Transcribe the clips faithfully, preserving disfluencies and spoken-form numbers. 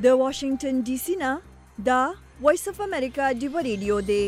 د واشنگټن ډي سي نه دا وایس اف امریکا ډیو ریډیو دی.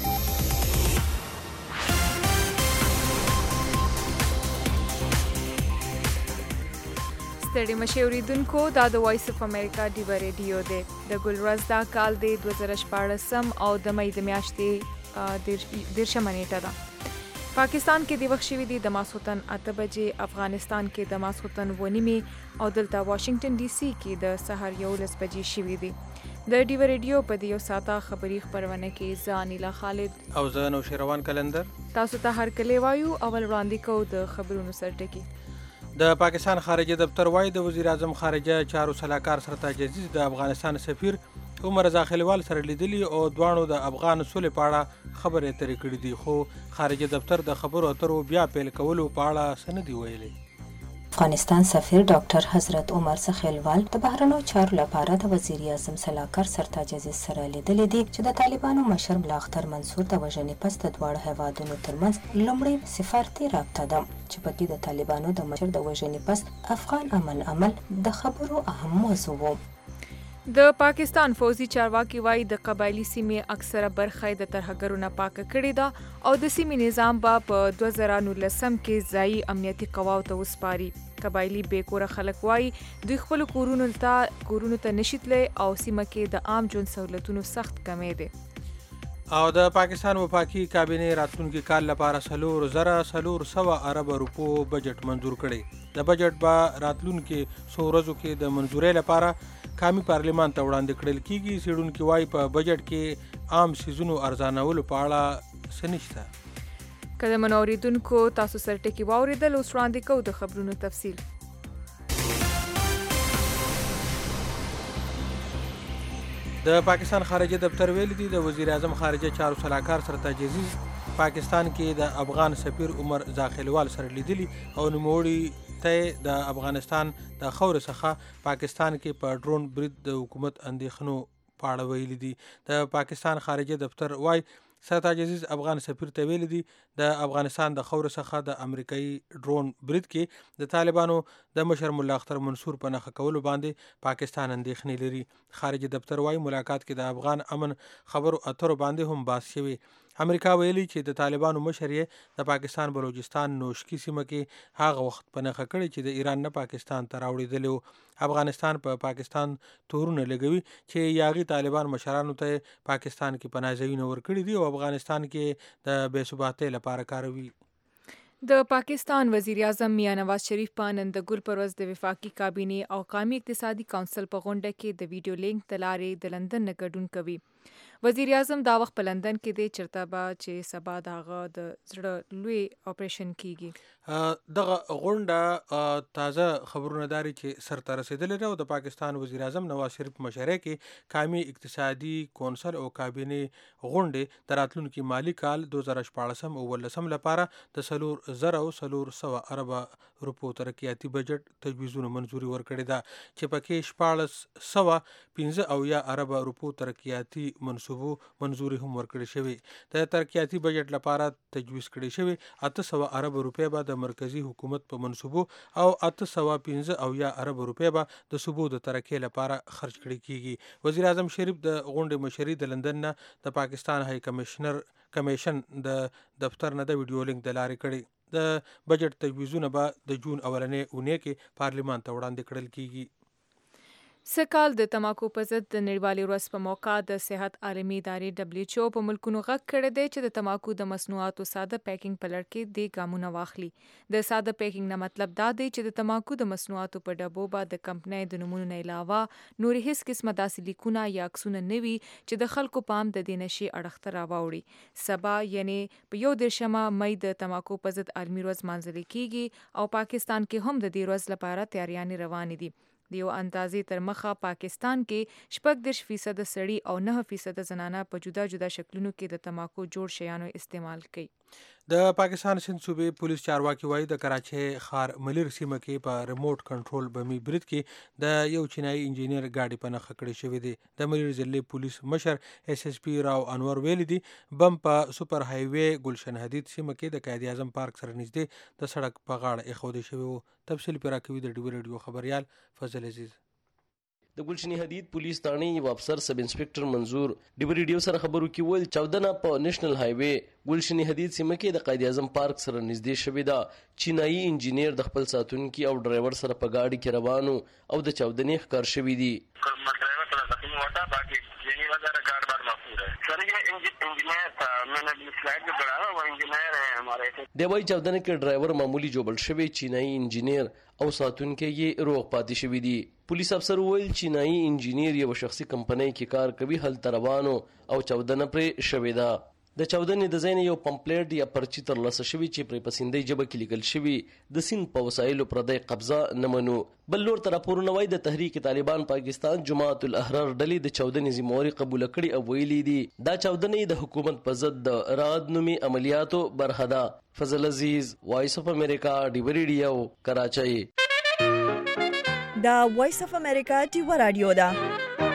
ستړي مشه اوریدونکو، دا د وایس اف امریکا ډیو ریډیو دی. د ګلورز دا کال دی دوه زره شپاړسم او د مې د میاشتې دیرشمه نیټه ده. پاکستان کې د وخت شوي دي د ماسخوتن اته بجې، افغانستان کې د ماسخوتن اوه نیمې او دلته واشنگټن ډي سي کې د سهار یولس بجې شوي دي. د ډیو ریډیو په دې یو ساعته خبري خپرونه کې زه انیلا خالد او زه نوشیروان کلندر تاسو ته هرکلی وایو. اول وړاندې کوو د خبرونو سرټکي. د پاکستان خارجه دفتر وايي د وزیر اعظم خارجه چارو سلاکار سرتاج عزیز د افغانستان سفیر عمر رضا خلیوال سره لیدلی او دواړو د افغان سولې په اړه خبرې اترې کړې دي، خو خارجه دفتر د خبرو اترو بیا پیل کولو په اړه څه نه دي ویلي. افغانستان سفیر ډاکټر حضرت عمر خلیوال د بهرنیو چارو لپاره د وزیر اعظم سلاکار سرتاج عزیز سره لیدلی دي چې د طالبانو مشر ملا اختر منصور د وژنې پس د دواړو هیوادونو ترمنځ لومړی سفارتي رابطه ده چې پکې د طالبانو د مشر د وژنې پس افغان امن عمل د خبرو اهم موضوع و. د پاکستان فوزي چارواکي وایي د قبایلی سیمې اکثره برخه د ترهګرو نه پاکه کړې ده او د سیمې نظام به په دوه زره نولسم کې ځایي امنیتي قواو ته وسپاري. قبایلی بیکوره خلک وایي دوی خپل کورونو ته کورونو ته نشي تللی او سیمه کې د عام ژوند سہولتونو سخت کمی دی. او د پاکستان وفاقي کابینې راتلونکي کال لپاره څلور زره څلور سوه ارب روپو بجټ منظور کړی. د بجټ به راتلونکي څو ورځو کې د منظورۍ لپاره قومي پارلیمان ته وړاندې کړل کیږي. څېړونکي وایي په بجټ کې عام سیزونو ارزانولو په اړه څه نشته. که د منو اوریدونکو تاسو سرټکي واورېدل، اوس وړاندې کوو د خبرونو تفصیل. د پاکستان خارجه دفتر ویلي دي د وزیر اعظم خارجه چارو سلاکار سرتاج عزیز پاکستان کې د افغان سفیر عمر رضا خلیوال سره لیدلی او نوموړي ته د افغانستان د خاورې څخه پاکستان کې په ډرون برید د حکومت اندېښنو په اړه ویلي دي. د پاکستان خارجه دفتر وايي سرتاج عزیز افغان سفیر ته ویلي دي د افغانستان د خاورې څخه د امریکایي ډرون برید کې د طالبانو د مشر ملا اختر منصور په نښه کولو باندې پاکستان اندېښنې لري. خارجه دفتر وايي ملاقات کې د افغان امن خبرو اترو باندې هم بحث شوی. امریکا ویلي چې د طالبانو مشر یې د پاکستان بلوچستان نوشکی سیمه کې هغه وخت په نښه کړی چې د ایران نه پاکستان ته راوړېدلی و. افغانستان په پا پاکستان تورونه لګوي چې یاغي طالبان مشرانو ته پاکستان کې پناه ځایونه ورکړي دي او افغانستان کې د بې ثباتۍ لپاره کاروي. د پاکستان وزیر اعظم میاں نواز شریف په نن د ګل پر ورځ د وفاقي کابینې او قومي اقتصادي کونسل په غونډه کې د ویډیو لینک د لارې د لندن نه ګډون کوي. وزیر اعظم دا وخت په لندن کې دی چېرته به چې سبا د هغه د زړه لوی اپریشن کیږي. دغه غونډه تازه خبرونه داري چې سرته رسېدلې ده او د پاکستان وزیر اعظم نواز شریف په مشرۍ کې قومي اقتصادي کونسل او کابینې غونډې د راتلونکي مالي کال دوه زره شپاړسم او اوولسم لپاره د څلور زره او څلور سوه اربه روپو ترقیاتي بجټ تجویزونو منظوري ورکړې ده چې پکې شپاړس سوه پنځه اویا اربه روپو ترقیاتي منصوبو منظوري هم ورکړې شوې. د ترقیاتي بجټ لپاره تجویز کړي شوې اته سوه اربه روپۍ به د مرکزی حکومت په منصوبو او اته سوه پنځه اویا اربه روپۍ به د صوبو د ترقۍ لپاره خرج کړي کیږي. وزیر اعظم شریف د غونډې مشري د لندن نه د پاکستان های کمشنر کمیشن د دفتر نه د ویډیو لینک د لارې کړي. د بجټ تجویزونه به د جون اولنې اونۍ کې پارلیمان ته وړاندې کړل کیږي. سږ د تماکو په ضد د نړیوالې ورځ په موقع د صحت عالمي ادارې ډبلیو ایچ او په ملکونو غږ کړی دی چې د تماکو د مصنوعاتو ساده پیکینګ په لړ کې دې ګامونه واخلي. د ساده پیکینګ نه مطلب دا دی چې د تماکو د مصنوعاتو په ډبو به د کمپنۍ د نومونو نه علاوه نورې هیڅ قسمه داسې لیکونه یا عکسونه نه وي چې د خلکو پام د دې نشي اړخ ته راواوړي. سبا یعنې په یو دېرشمه مۍ د تماکو په ضد عالمي ورځ لمانځل کیږي او پاکستان کې هم د دې ورځ لپاره تیاریانې روانې دي. د یو اندازې تر مخه پاکستان کې شپږ دېرش فیصده سړي او نه فیصده زنانه په جدا جدا شکلونو کې د تماکو جوړ شیانو استعمال کوي. د پاکستان سند صوبې پولیس چارواکي وایي د کراچۍ ښار ملیر سیمه کې په ریموټ کنټرول بمي برید کې د یو چینایي انجینر ګاډي په نښه کړې شوې دي. د ملیر ضلعې پولیس مشر ایس ایس پی راو انور ویلي دي بم په سپر های وی ګلشن حدید سیمه کې د قائد اعظم پارک سره نږدې د سړک په غاړه ایښودل شوی و. تفصیل پرې راکوي د ډیو ریډیو خبريال فضل عزیز. د ګلشنی حدید پولیس ثانې یو افسر سب انسپکټر منظور ډیبر ریډیو سره خبرو کې ویل چودنه په نېشنل های وې ګلشنی حدید سیمه کې د قائد اعظم پارک سره نږدې شوې ده. چینایي انجینیر د خپل ساتونکي او ډرایور سره په گاډي کې روانو او د چودنې ښکار شوي دي. دی وايي چودنه کې ډرایور معمولی جوړ شوی چینایي انجینیر او ساتونکي یې روغ پاتې شوي دي. پولیس افسر ویل چینایي انجینیر یو شخصي کمپنۍ کې کار کوي هلته روانو او چودنه پرې شوې ده. د چودنې د ځای نه یو پمپلیټ یا پرچی ترلاسه شوي چې پرې په سیندۍ ژبه کې لیکل شوي د سیند په وسایلو پردی قبضه نه منو. بل لور ته راپورونه وایي د تحریک طالبان پاکستان جماعت الاحرار ډلې د چودنې ذمهواري قبوله کړې او ویلي دي دا چودنې د حکومت په ضد د رعد نومي عملیاتو برخه ده. فضل عزیز، وایس اف امریکا، ډیبر ریډیو، کراچۍ. دا وایس اف امریکا ډیبر رادیو ده.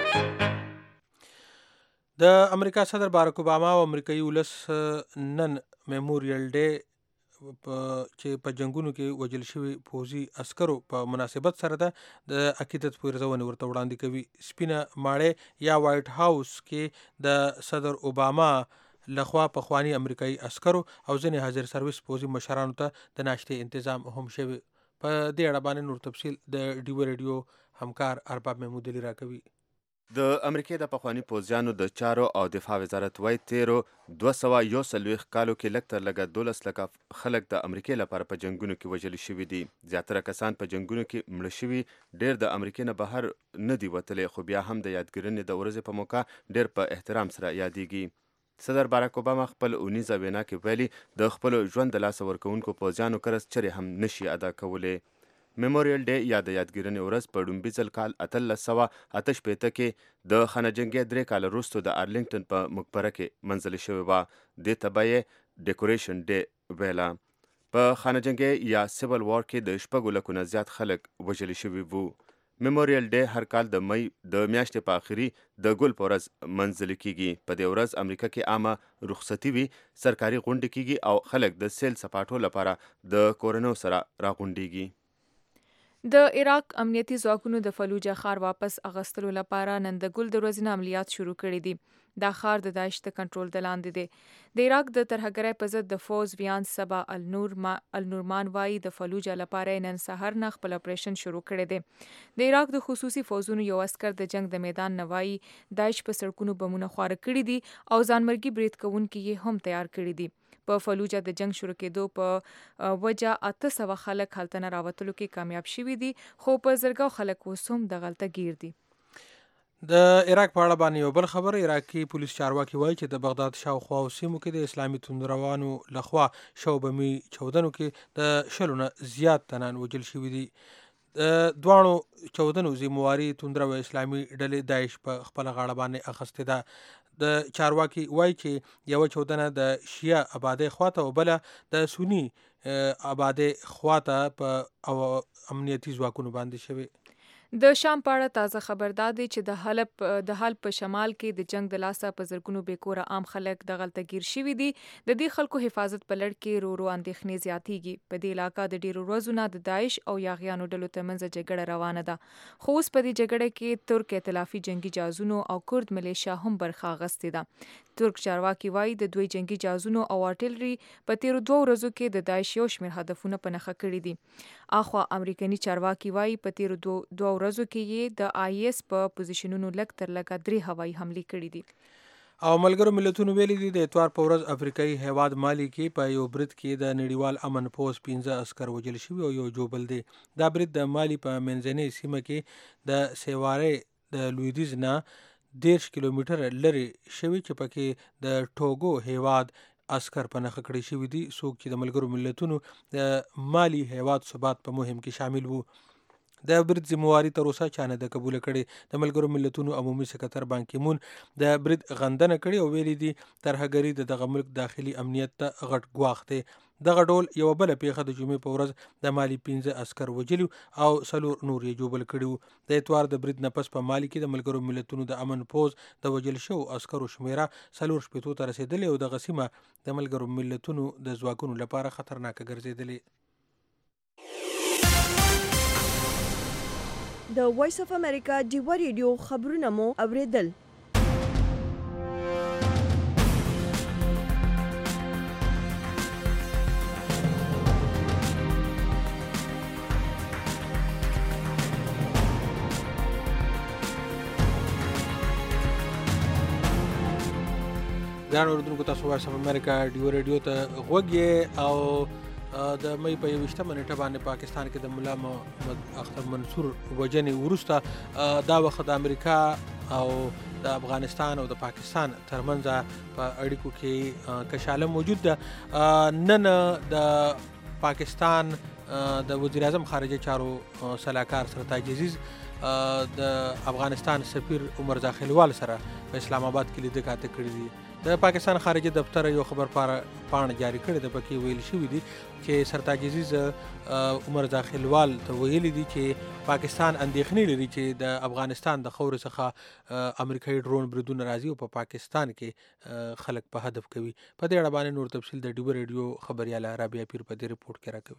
د امریکا صدر بارک اوباما او امریکایي ولس نن میموریل ډے چې په جنگونو کې وجل شوي پوځي عسکرو په مناسبت سره ده د عقیدت پیرزونې ورته وړاندې کوي. سپینه ماړۍ یا وایټ هاوس کې د صدر اوباما لخوا پخوانی امریکایي عسکرو او ځینې حاضر سرویس پوځي مشرانو ته د ناشتې تنظیم هم شوی. په دې اړه باندې نور تفصیل د ډیو ریډیو همکار ارباب محمود علی راکوي. د امریکای د پخوانی پوځیانو د چارو او دفاع وزارت وایي تیرو دوه سوه یو څلوېښت کالو کې لږ تر لږه دولس لکه خلک د امریکای لپاره په جنګونو کې وژل شوي دي. زیاتره کسان په جنګونو کې مړه شوي، ډېر د امریکای نه بهر نه دي وتلی، خو بیا هم د یادګرنې د ورځې په موقع ډېر په احترام سره یادېږي. صدر بارک اوباما خپل اونیزه وینا کې ویلي د خپلو ژوند د لاسه ورکوونکو پوځیانو قرض چرې هم نشي ادا کولی. میموریل ډے یا د یادګرنې ورځ په ډومبي ځل کال اتلس سوه اته شپېته کې د خانه جنګۍ درې کاله وروستو د ارلنګټن په مقبره کې منځلې شوې وه. دې ته به یې ډیکوریشن ډے ویله. په خانه جنګۍ یا سیول وار کې د شپږو لکو نه زیات خلک وژلي شوي وو. میموریل ډے هر کال د مئی د میاشتې په آخري د ګل په ورځ منځلې کیږي. په دې ورځ امریکا کې عامه رخصتي وي، سرکاري غونډې کیږي او خلک د سیل سپاټو لپاره د کورنیو سره راغونډیږي. د عراق امنیتي ځواکونو د فلوجه ښار واپس اغستلو لپاره نن د ګل د ورځې نه عملیات شروع کړي دي. دا ښار د داعش د کنټرول د لاندې دی. د عراق د ترهګرۍ په ضد د فوز ویان سبا النور ما النورمان وایي د فلوجه لپاره نن سحر نه خپل اپریشن شروع کړی دی. د عراق د خصوصي فوزونو یو عسکر د جنگ د میدان نه وایي داعش په سړکونو بمونه خواره کړي دي او ځانمرګي برید کوونکي یې هم تیار کړي دي. په فلوجه د جنگ شروع کېدو په وجه اته سوه خلک هلته نه راوتلو کې کامیاب شوي دي، خو په زرګو خلک اوس هم دغلته گیر دي. د عراق په اړه باندې یو بل خبر، عراقي پولیس چارواکي وایي چې د بغداد شاوخوا او سیمو کې د اسلامي توندروانو لخوا شوبمي چودنو کې د شلو نه زیات تنان وژل شوي دي. د دواړو چودنو ذمهواري توندرو اسلامي ډلې داعش په خپله غاړه باندې اخیستې ده. د چارواکي وایي چې یوه چودنه د شیعه آبادۍ خواته او بله د سني آبادۍ خواته په امنیتي ځواکونو باندې شوې. د شام په اړه تازه خبر دا دی چې د حلب د حلب په شمال کې د جنگ د لاسه په زرګونو بیکوره عام خلک دغلته گیر شوي دي. د دې خلکو حفاظت په لړ کې رو رو اندېښنې زیاتېږي. په دې علاقه د ډیرو ورځو نه د داعش او یاغیانو ډلو ترمنځ جګړه روانه ده، خو اوس په دې جګړه کې ترک ائتلافي جنگي جهازونو او کرد ملیشیا هم برخه اخیستې ده. ترک چارواکي وایي د دوی جنگي جهازونو او ارټلري په تیرو دوه ورځو کې د داعش یو شمېر هدفونه په نښه کړي دي. اخوا امریکایي چارواکي وایي په تیرو دوه ورځو کې یې د آی ایس په پوزیشنونو لږ تر لږه درې هوایي حملې کړي دي. او ملګرو ملتونو ویلي دي د اتوار په ورځ افریقایي هیواد مالي کې په یو برید کې د نړیوال امن پوځ پنځه عسکر وژل شوي او یو جوبل دی. دا برید د مالي په منځنۍ سیمه کې د سیوارې د لویدیځ نه دیرش کیلومتر لري شوي چې پکې د ټوګو هیواد عسکر په نښه کړي شوي دي، څوک چې د ملګرو ملتونو د مالي هیواد ثبات په مهم کې شامل وو. د برید ذمهواري تر اوسه چا نه ده قبوله کړې. د ملګرو ملتونو عمومي سکرتر بان کی مون د برید غندنه کړې او ویلي دي ترهګري د دغه ملک داخلي امنیت ته غټ ګواښ دی. دغه ډول یوه بله پیښه د جمعې په ورځ د مالي پنځه عسکر وژلي او څلور نور یې جوبل کړي وو. د اتوار د برید نه پس په مالي کې د ملګرو ملتونو د امن پوځ د وژل شوو عسکرو شمیره څلور شپېتو ته رسېدلې او دغه سیمه د ملګرو ملتونو د ځواکونو لپاره خطرناکه ګرځېدلې. د وایس اف امریکا ډیوا ریډیو خبرونه مو اوریدل. ګران اوریدونکو، تاسو وایس اف امریکا ډیوا ریډیو ته غوږ یې او د مې په یوویشتمه نیټه باندې پاکستان کې د ملا محمد اختر منصور وژنې وروسته دا وخت د امریکا او د افغانستان او د پاکستان ترمنځ په اړیکو کې کشاله موجود ده. نن د پاکستان د وزیر اعظم خارجه چارو سلاکار سرتاج عزیز د افغانستان سفیر عمر زاخیلوال سره په اسلام آباد کې لیدنه کاته کړې دي. د پاکستان خارجه دفتر یو خبر پاڼه جاری کړې ده، پکې ویل شوي دي چې سرتاج عزیز عمر زاخیلوال ته ویلي دي چې پاکستان اندېښنې لري چې د افغانستان د خاورې څخه امریکایي ډرون بریدونه راځي او په پاکستان کې خلک په هدف کوي. په دې اړه باندې نور تفصیل د ډیوا ریډیو خبرياله رابعه پیر په دې رپورټ کې راکوي.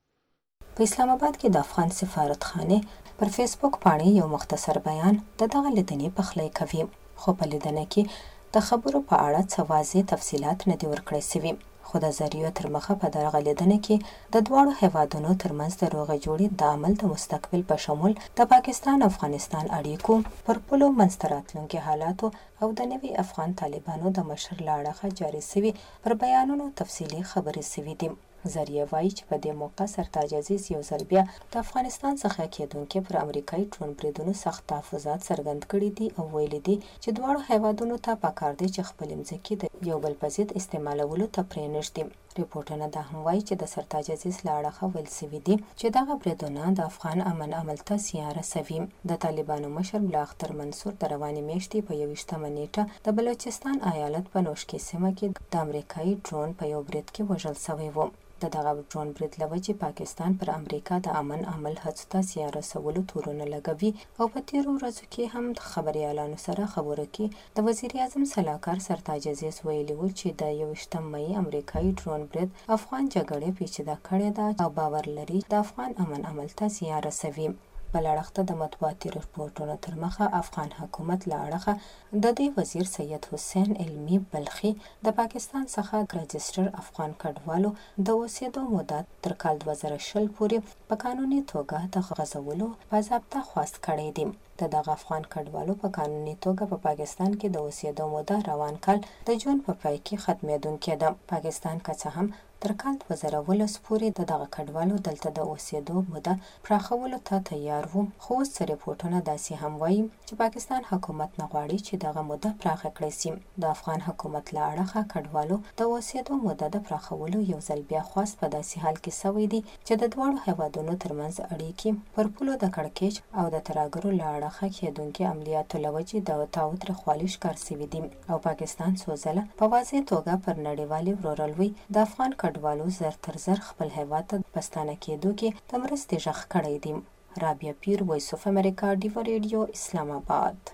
په اسلام آباد کې د افغان سفارتخانه پر فیسبوک باندې یو مختصر بیان د دغه لیدنې پخلی کوي، خو په لیدنه کې د خبرو په اړه څه واضح تفصیلات نه دي ورکړی سوي. خو د ذریعو تر مخه په دغه لیدنه کې د دواړو هیوادونو ترمنځ د روغې جوړې د عمل د مستقبل په شمول د پاکستان افغانستان اړیکو پر پولو منځته راتلونکي حالاتو او د نوي افغان طالبانو د مشر له اړخه جاري سوي پر بیانونو تفصیلي خبرې سوي دي. ذریعه وایي چې په دې موقع سرتاج عزیز یو ځل بیا د افغانستان څخه کېدونکي پر امریکایي ډرون بریدونو سخت تحفظات څرګند کړي دي او ویلي دي چې دواړو هیوادونو ته پکار دی چې خپلې مځکې د یو بل په ضد استعمالولو ته پرېنږدي. ریپورټونه دا هم وایي چې د سرتاج عزیز له اړخه ویل سوي دي چې دغه بریدونه د افغان امن عمل ته زیان رسوي. د طالبانو مشر ملا اختر منصور د روانې میاشتې په یوویشتمه نیټه د بلوچستان ایالت په نوشکې سیمه کې د امریکایي ډرون په یو برید کې وژل شوی و. د دغه ډرون برید له وجې پاکستان پر امریکا د امن عمل هڅو ته زیان رسولو تورونه لګوي او په تیرو ورځو کې هم د خبریالانو سره خبرو کې د وزیر اعظم سلاکار سرتاج عزیز ویلي و چې د یوویشتم مې امریکایي ډرون برید افغان جګړې پیچیده کړې ده او باور لري د افغان امن عمل ته زیان رسوي. بل اړخ ته د مطبوعاتي رپورټونو تر مخه افغان حکومت له اړخه د دې وزیر سید حسین علمي بلخي د پاکستان څخه رجسټر افغان کډوالو د اوسېدو موده تر کال دوه زره شل پورې په قانوني توګه د غځولو باضابطه خواست کړی دی. د دغه افغان کډوالو په قانوني توګه په پاکستان کې د اوسېدو موده روان کال د جون په پای کې ختمېدونکې ده. پاکستان که څه هم تر کال دوه زره ولس پورې د دغه کډوالو دلته د اوسېدو موده پراخولو ته تیار و، خو اوس رپورټونه داسې هم وایي چې پاکستان حکومت نه غواړي چې دغه موده پراخه کړی سي. د افغان حکومت له اړخه کډوالو د اوسېدو موده د پراخولو یو ځل بیا خواست په داسې حال کې سوی دی چې د دواړو هیوادونو ترمنځ اړیکې پر پولو د کړکېچ او د ترهګرو له اړخه کېدونکي عملیاتو له وجې د تاوتریخوالي ښکار سوي دي او پاکستان څو ځله په واضح توګه پر نړیوالې ورورولوۍ د افغان کډوالو زر تر زر خپل هیواد ته په ستانه کېدو کې د مرستې غږ کړی دی. رابعه پیر، وایس اف امریکا ډیوا ریډیو، اسلام آباد.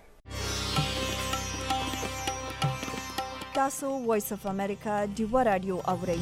تاسو وایس اف امریکا ډیوا رادیو اورئ.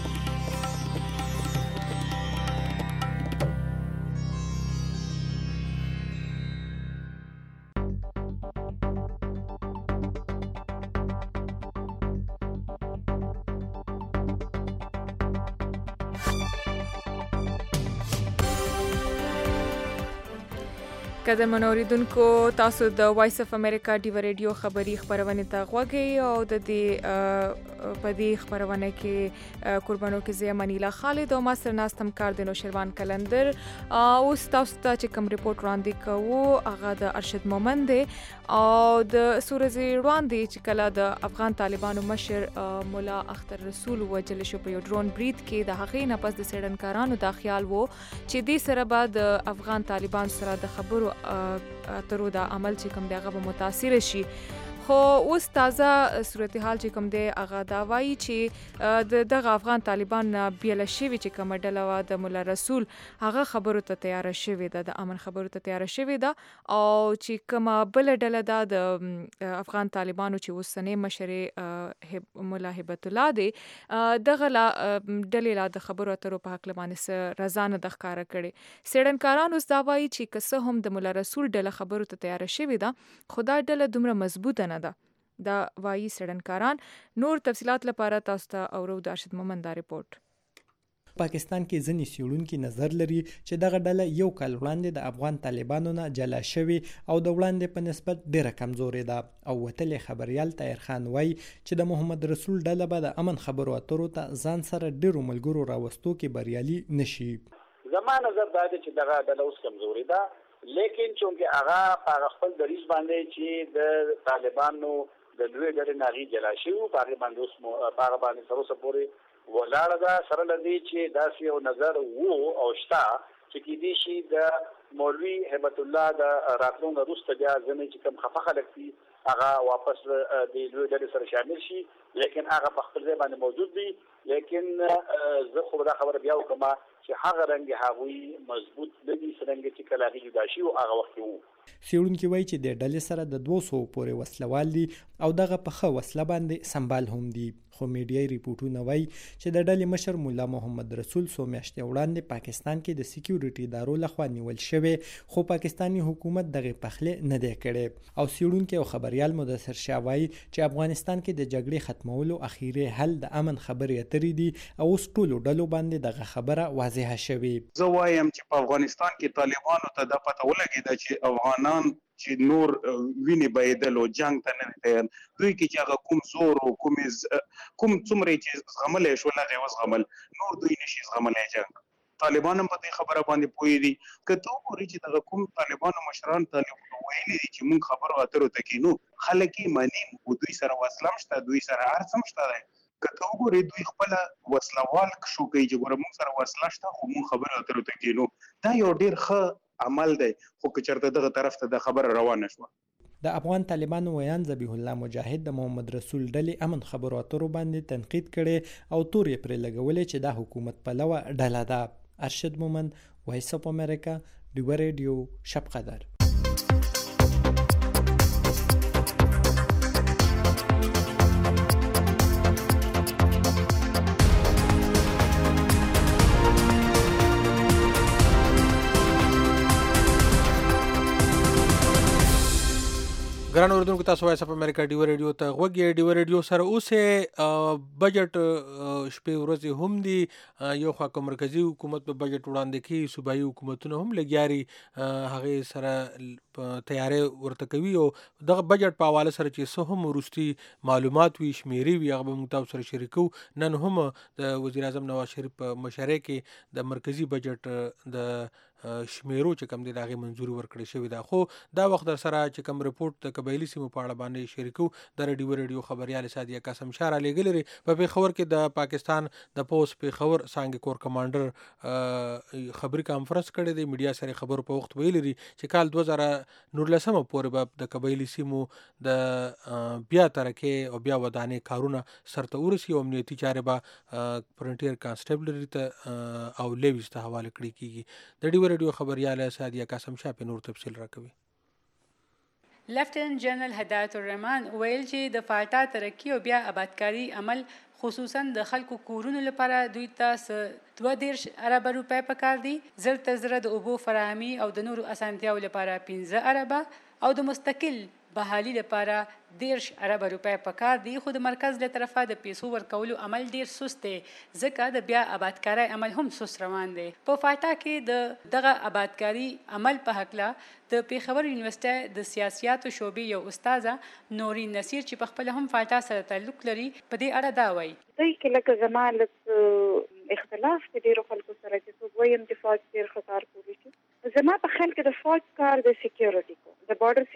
قدرمن اوریدونکو، تاسو د وایس اف امریکا ډیوا ریډیو خبری خبرونه ته غوږی او د دې په دې خبرونه کې قربانو کې زه منیلا خالد او ما سره ناستم کار د نوشروان کلندر او تاسو ته چې کوم ریپورت وړاندې کوو هغه د ارشد مومند او د سورزي وړاندې چې کله د افغان طالبانو مشر مولا اختر رسول وجل شو په یو ډرون برید کې د هغې نه پس د سیډنکارانو دا خیال وو چې دې سره به د افغان طالبان سره د خبرو اترو د عمل چې کوم دغه به متاثر شي، خو اوس تازه صورتحال چې کوم دی هغه دا وایي چې د دغه افغان طالبان بیل شوی چې کومه ډله وه د مولا رسول هغه خبرو ته تیاره شوې ده، د امن خبرو ته تیاره شوې ده، او چې کومه بله ډله ده د افغان طالبانو چې اوسنۍ مشرې مولا هبت الله دی دغه لا ډلې لا د خبرو اترو په هکله باندې څه رضا نه ده ښکاره کړې. څېړنکاران اوس دا وایي چې که څه هم د مولا رسول ډله خبرو ته تیاره شوې ده خو دا ډله دومره مضبوطه نه ده. دا وایي څېړنکاران. نور تفصیلات لپاره تاسو ته اورو د ارشد مومند دا رپورټ. پاکستان کې ځینې څېړونکي نظر لري چې دغه ډله یو کال وړاندې د افغان طالبانو نه جلا شوې او د وړاندې په نسبت ډېره کمزورې ده. او وتلې خبریال طاهر خان وایي چې د محمد رسول ډله به د امن خبرو اترو ته ځان سره ډېرو ملګرو راوستو کې بریالي نشي. زما نظر دا دی چې دغه ډله اوس کمزورې ده، لیکن چونکې هغه په خپل دریځ باندې چې د طالبانو د لوی ډلې نه هغې جلا شوي په هغې باندې اوس په هغه باندې تر اوسه پورې ولاړه ده، سره له دې چې داسې یو نظر وو او شته چې کیدای شي د مولوي هبت الله د راتلو نه وروسته بیا ځینې چې کوم خفه خلک دي هغه واپس د لوی ډلې سره شامل شي، لیکن هغه په خپل ځای باندې موجود دي. لیکن زه خو دا خبره بیا وکړم چې هغه رنګ هغوی مضبوط نه دي څرنګه چې کله هغې جدا شي او هغه وخت کې وو. څېړونکي وایي چې د ډلې سره د دوه سوو پورې وسلوال دي او دغه په ښه وسله باندې سنبال هم دي. خو میډیایي ریپورټونه وایي چې د ډلې مشر مولا محمد رسول څو میاشتې وړاندې پاکستان کې د سکیورټي ادارو لخوا نیول شوی، خو پاکستاني حکومت دغې پخلې نه دی کړی. او څېړونکی او خبریال مدثر شاه وایي چې افغانستان کې د جګړې ختمولو اخیری حل د امن خبرې اترې دي او اوس ټولو ډلو باندې دغه خبره واضحه شوې. زه وایم چې په افغانستان کې طالبانو ته دا پته ولګېده چې افغانان چې نور وینې بهېدل او جنګ ته نه تیار، دوی کې چې هغه کوم زور او کوم کوم څومره چې زغملی شول هغه وزغمل، نور دوی نشي زغملی جنګ. طالبان هم په دې خبره باندې پوهېدي. که ته وګورې چې دغه کوم طالبانو مشران طالب ویلي دي چې موږ خبرو اترو ته کینو، خلک یې مني، خو دوی سره وسله هم شته، دوی سره هر څه هم شته دی. که ته وګورې دوی خپله وسلوال شو کوي چې ګوره موږ سره وسله شته خو موږ خبرو اترو ته کینو. دا یو ډېر ښه عمل دی، خو که چېرته دغه طرف ته د خبره روانه شوه. د افغان طالبانو ویان ذبیح الله مجاهد د محمد رسول ډلې امن خبرو اترو باندې تنقید کړي او تور یې پرې لګولې چې دا حکومت پلوه ډله ده. ارشد مومند، وایس اف امریکا، ډیوه ریډیو، شب قدر. ګران اوریدونکو تاسو وایس اف امریکا ډیوه ریډیو ته غوږ یې. ډیوه ریډیو سره اوسې بجټ شپې ورځې هم دي، یو خوا که مرکزي حکومت په بجټ وړاندې کوي، صوبایي حکومتونه هم لګیاري هغې سره تیارې ورته کوي او دغه بجټ په حواله سره چې څه هم وروستي معلومات وي، شمیرې وي، هغه به موږ تاسو سره شریکو. نن هم د وزیر اعظم نواز شریف په مشرۍ کې د مرکزي بجټ د شمیرو چې کوم دی د هغې منظوري ورکړې شوې ده. خو دا وخت در سره چې کوم رپورټ د قبایلي سیمو په اړه باندې شریکو، د ډیوه ریډیو خبریال سادیه قاسم شاه رالیږلې لري. په پېښور کې د پاکستان د پوځ پېښور څانګې کور کمانډر خبري کانفرنس کړی دی. میډیا سره خبرو په وخت ویلي دي چې کال دوه زره نولسمه پورې به د قبایلي سیمو د بیا ترقۍ او بیا ودانۍ کارونه سرته ورسي او امنیتي چارې به فرنټیر کانسټیبلري ته او لیویز ته حواله کړي کېږي. د ډیوه ریډیو خبریال سادیه قاسم شاه په نور تفصیل راکوي. لیفټننټ جنرال هدایت الرحمن ویل چې د فالټا ترقي او بیا آبادکاري عمل خصوصا د خلکو کورونو لپاره دوی ته دوه دېرش اربه روپۍ پکار دي، زر تر زره د اوبو فراهمي او د نورو اسانتیاو لپاره پنځه اربه او د مستقل بحالي لپاره دېرش اربه روپۍ پکار دي. خو د مرکز له طرفه د پیسو ورکولو عمل ډیر سست دی، ځکه د بیا آبادکارۍ عمل هم سست روان دی. په فالټا کې د دغه آبادکاري عمل په هکله د پېښور یونیورسټۍ د سیاسیاتو شعبې یو استاده نورین نصیر چې په خپله هم فالټا سره تعلق لري په دې اړه دا وایي. دوی کې لکه زما لږ اختلاف د ډېرو خلکو سره چې څوک وایم چې فوج ډېر ښه کار کولی شي. زما په خیال کې د فوج کار د سکیورټي کو د بارډر سکیورټي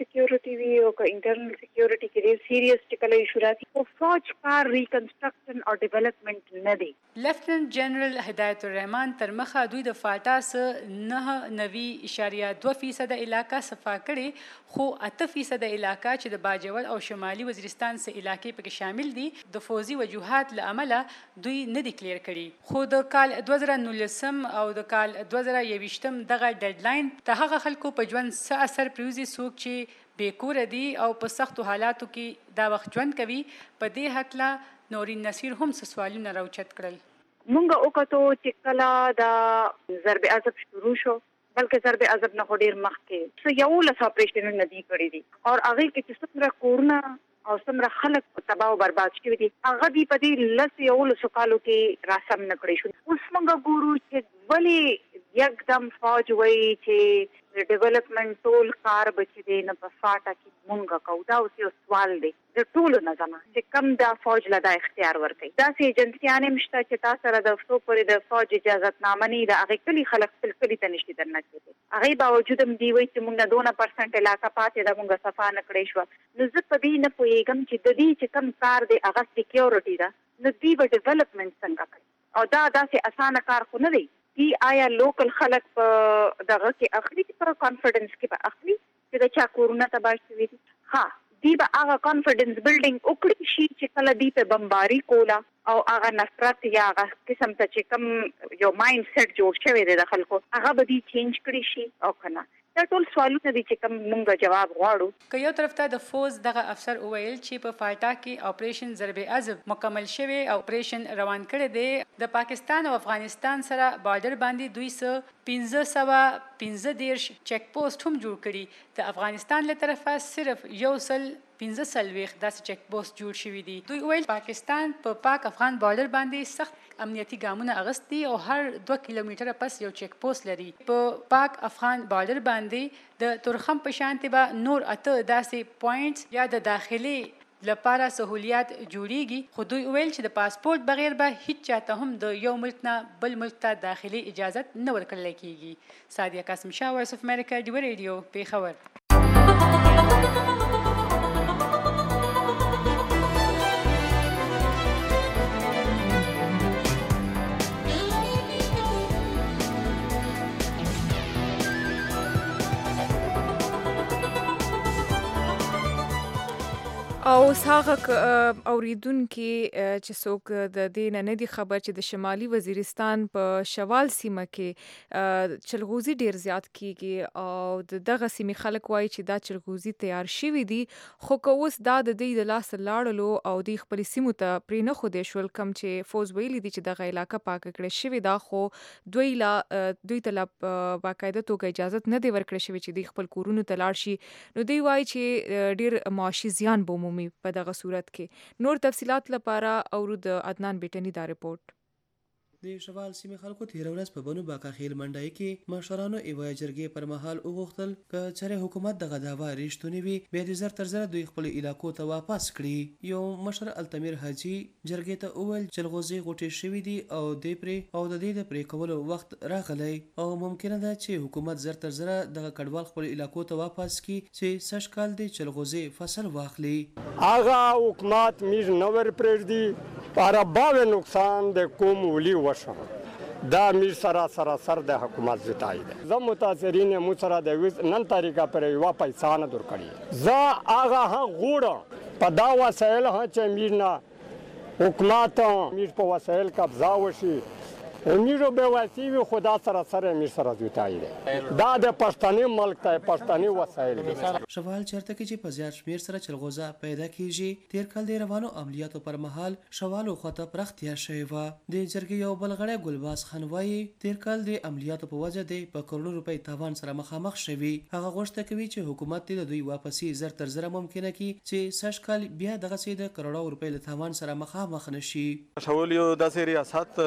سکیورټي وي او که انټرنل سکیورټي کې ډېر سیریس چې کله ایشو راځي، خو فوج کار ریکنسټرکشن او ډیولپمنٹ نه دی. لیفټننټ جنرال هدایت الرحمن تر مخه دوی د فاټا څخه نه نوي اشاریه دوه فیصد علاقه صفا کړي، خو اته فیصد علاقه چې د باجوړ او شمالي وزیرستان سه علاقې پکې شامل دي د فوزي وجوهات له امله دوی نه دي کلیر کړي. خو د کال دوه زره نولسم او د کال دوه زره یوویشتم دغه ډیډلاین ته هغه خلکو په ژوند څه اثر پریوزي څوک چې بیکوره دي او په سختو حالاتو کې دا وخت ژوند کوي. په دې هکله نورین نصیر هم څه سوالونه راوچت کړل. مونږ وکړو چې کله دا ضرب عضب شروع شو، بلکې ضرب عضب نه ډېر مخکې څه یولس اپریشنونه دي کړي دي او هغې کې چې څومره کورونه او څومره خلک تباه او برباد شوي دي هغه دي په دې لس یولسو کالو کې راسم نه کړی شو. اوس موږ ګورو چې ولې یکدم فوج وایي چې د ډیولپمنٹ ټول کار به چې دی نه په فاټا کې مونږ کوو. دا اوس یو سوال دی د ټولو نه زما چې کم دا فوج له دا اختیار ورکوي. داسې ایجنسیانې هم شته چې تا سره د څو پورې د فوج اجازتنامه نه وي، د هغې کلي خلک خپل کلي ته نشي درنه کېدی. هغې باوجود هم دوی وایي چې مونږ دونه پرسنټ علاقه پاتې ده مونږ صفا نه کړی شوه. نو زه په دې نه پوهېږم چې د دې چې کم کار دی هغه سکیورټي ده، نو دوی به ډیولپمنټ څنګه کوي؟ او دا داسې اسانه کار خو نه دی. دی آیا لوکل خلک په دغه کې اخلي چې په کانفیډنس کې به اخلي چې د چا کورونه تباه شوي دي؟ ها، دی به هغه کانفیډنس بلډینګ وکړي شي چې کله دی په بمباري کوله او هغه نفرت یا هغه قسم ته چې کوم یو مایند سیټ جوړ شوی دی د خلکو هغه به دی چینج کړي شي او که نه. دا ټول سوالونه دي چې کوم مونږ جواب غواړو. که یو طرف ته د فوز دغه افسر وویل چې په فاټا کې اپریشن ضرب عضب مکمل شوی او اپریشن روان کړی دی، د پاکستان او افغانستان سره بارډر باندې دوی څه پنځه سوه پنځه دېرش چیک پوسټ هم جوړ کړي. د افغانستان له طرفه صرف یو سل پنځه څلوېښت داسې چیک پوسټ جوړ شوي دي. دوی ویل پاکستان په پا پاک افغان بارډر باندې سخت امنیتي ګامونه اخیستي او هر دوه کیلومتره پس یو چیک پوسټ لري. په پاک افغان بارډر باندې د تورخم په شانتې به نور اته داسې پوینټس یا د داخلي لپاره سہولیات جوړیږي. خو دوی ویل چې د پاسپورت بغیر به هیڅ چاته هم د یو ملک نه بل ملک ته داخلي اجازت نه ورکړل کیږي. سادیه قاسم شاه، وایس اف امریکا، ډیو ریډیو، پیښور. او هغه اوریدونکو چې څوک د دې نه نه دي خبر چې د شمالي وزیرستان په شوال سیمه کې چلغوزي ډیر زیات کیږي او دغه سیمې خلک وایي چې دا چلغوزي تیار شوي دي، خو که اوس دا د دوی د لاس لاړلو او د خپل سیمو ته پرې نه ښودی شول، کوم چې فوز ویلي دي چې دغه علاقه پاکه کړې شوې ده، خو دوی لا دوی ته لا باقاعده توګه اجازت نه دی ورکړی شوی چې دوی خپل کورونو ته لاړ شي. نو دوی وایي چې ډیر معاشي زیان به په دغه صورت کې. نور تفصيلات لپاره اورو د عدنان بیٹنی دا رپورت. د شوال سیمې خلکو تیر ورځ په بنو باقا خیل منډای کې مشرانو ایوای جرګې پر مهال وغوښتل ک چره حکومت دغه داوا ریښتونی وي به د زر تر زر دوی خپل علاقو ته واپس کړي. یو مشر التمیر حاجی جرګې ته اول چلغوزي غوټي شوی دي او د پرې او د دې د پرې کولو وخت راغلی او ممکنه ده چې حکومت زر تر زر دغه کډوال خپل علاقو ته واپس کړي چې سش کال د چلغوزي فصل واخلي. اغه حکومت میز نور پرېږدي para باو نقصان د کوم ولي وشو دا میر سره سره سر د حکومت زتای ده. زه متاثرین مو سره د نن طریقه پر یو پیسې نه در کړی. زه هغه ها غوړه په دا وسایل ها چې میر نه حکومت میر په وسایل قبضه وشي میرو به واسیوی خدا سره سره میر سره زتای ده. دا د پښتني ملک ته پښتني وسایل دي. شوال چرته کې چې په زیات شمیر سره چلغوزه پیدا کیږي. تیر کال د روانو عملیاتو پر مهال شوالو خطه پرختیا شوی و. د جرګې یو بلغړی ګلباز خان وایي تیر کال د عملیاتو په وجه د په کروڑو روپۍ تاوان سره مخامخ شوی. هغه غوښتنه کوي چې حکومت د دوی واپسی زر تر زر ممکنه کی چې سش کال بیا دغه سي د کروڑو روپۍ له تاوان سره مخامخ نشي. شوال یو داسې ریاست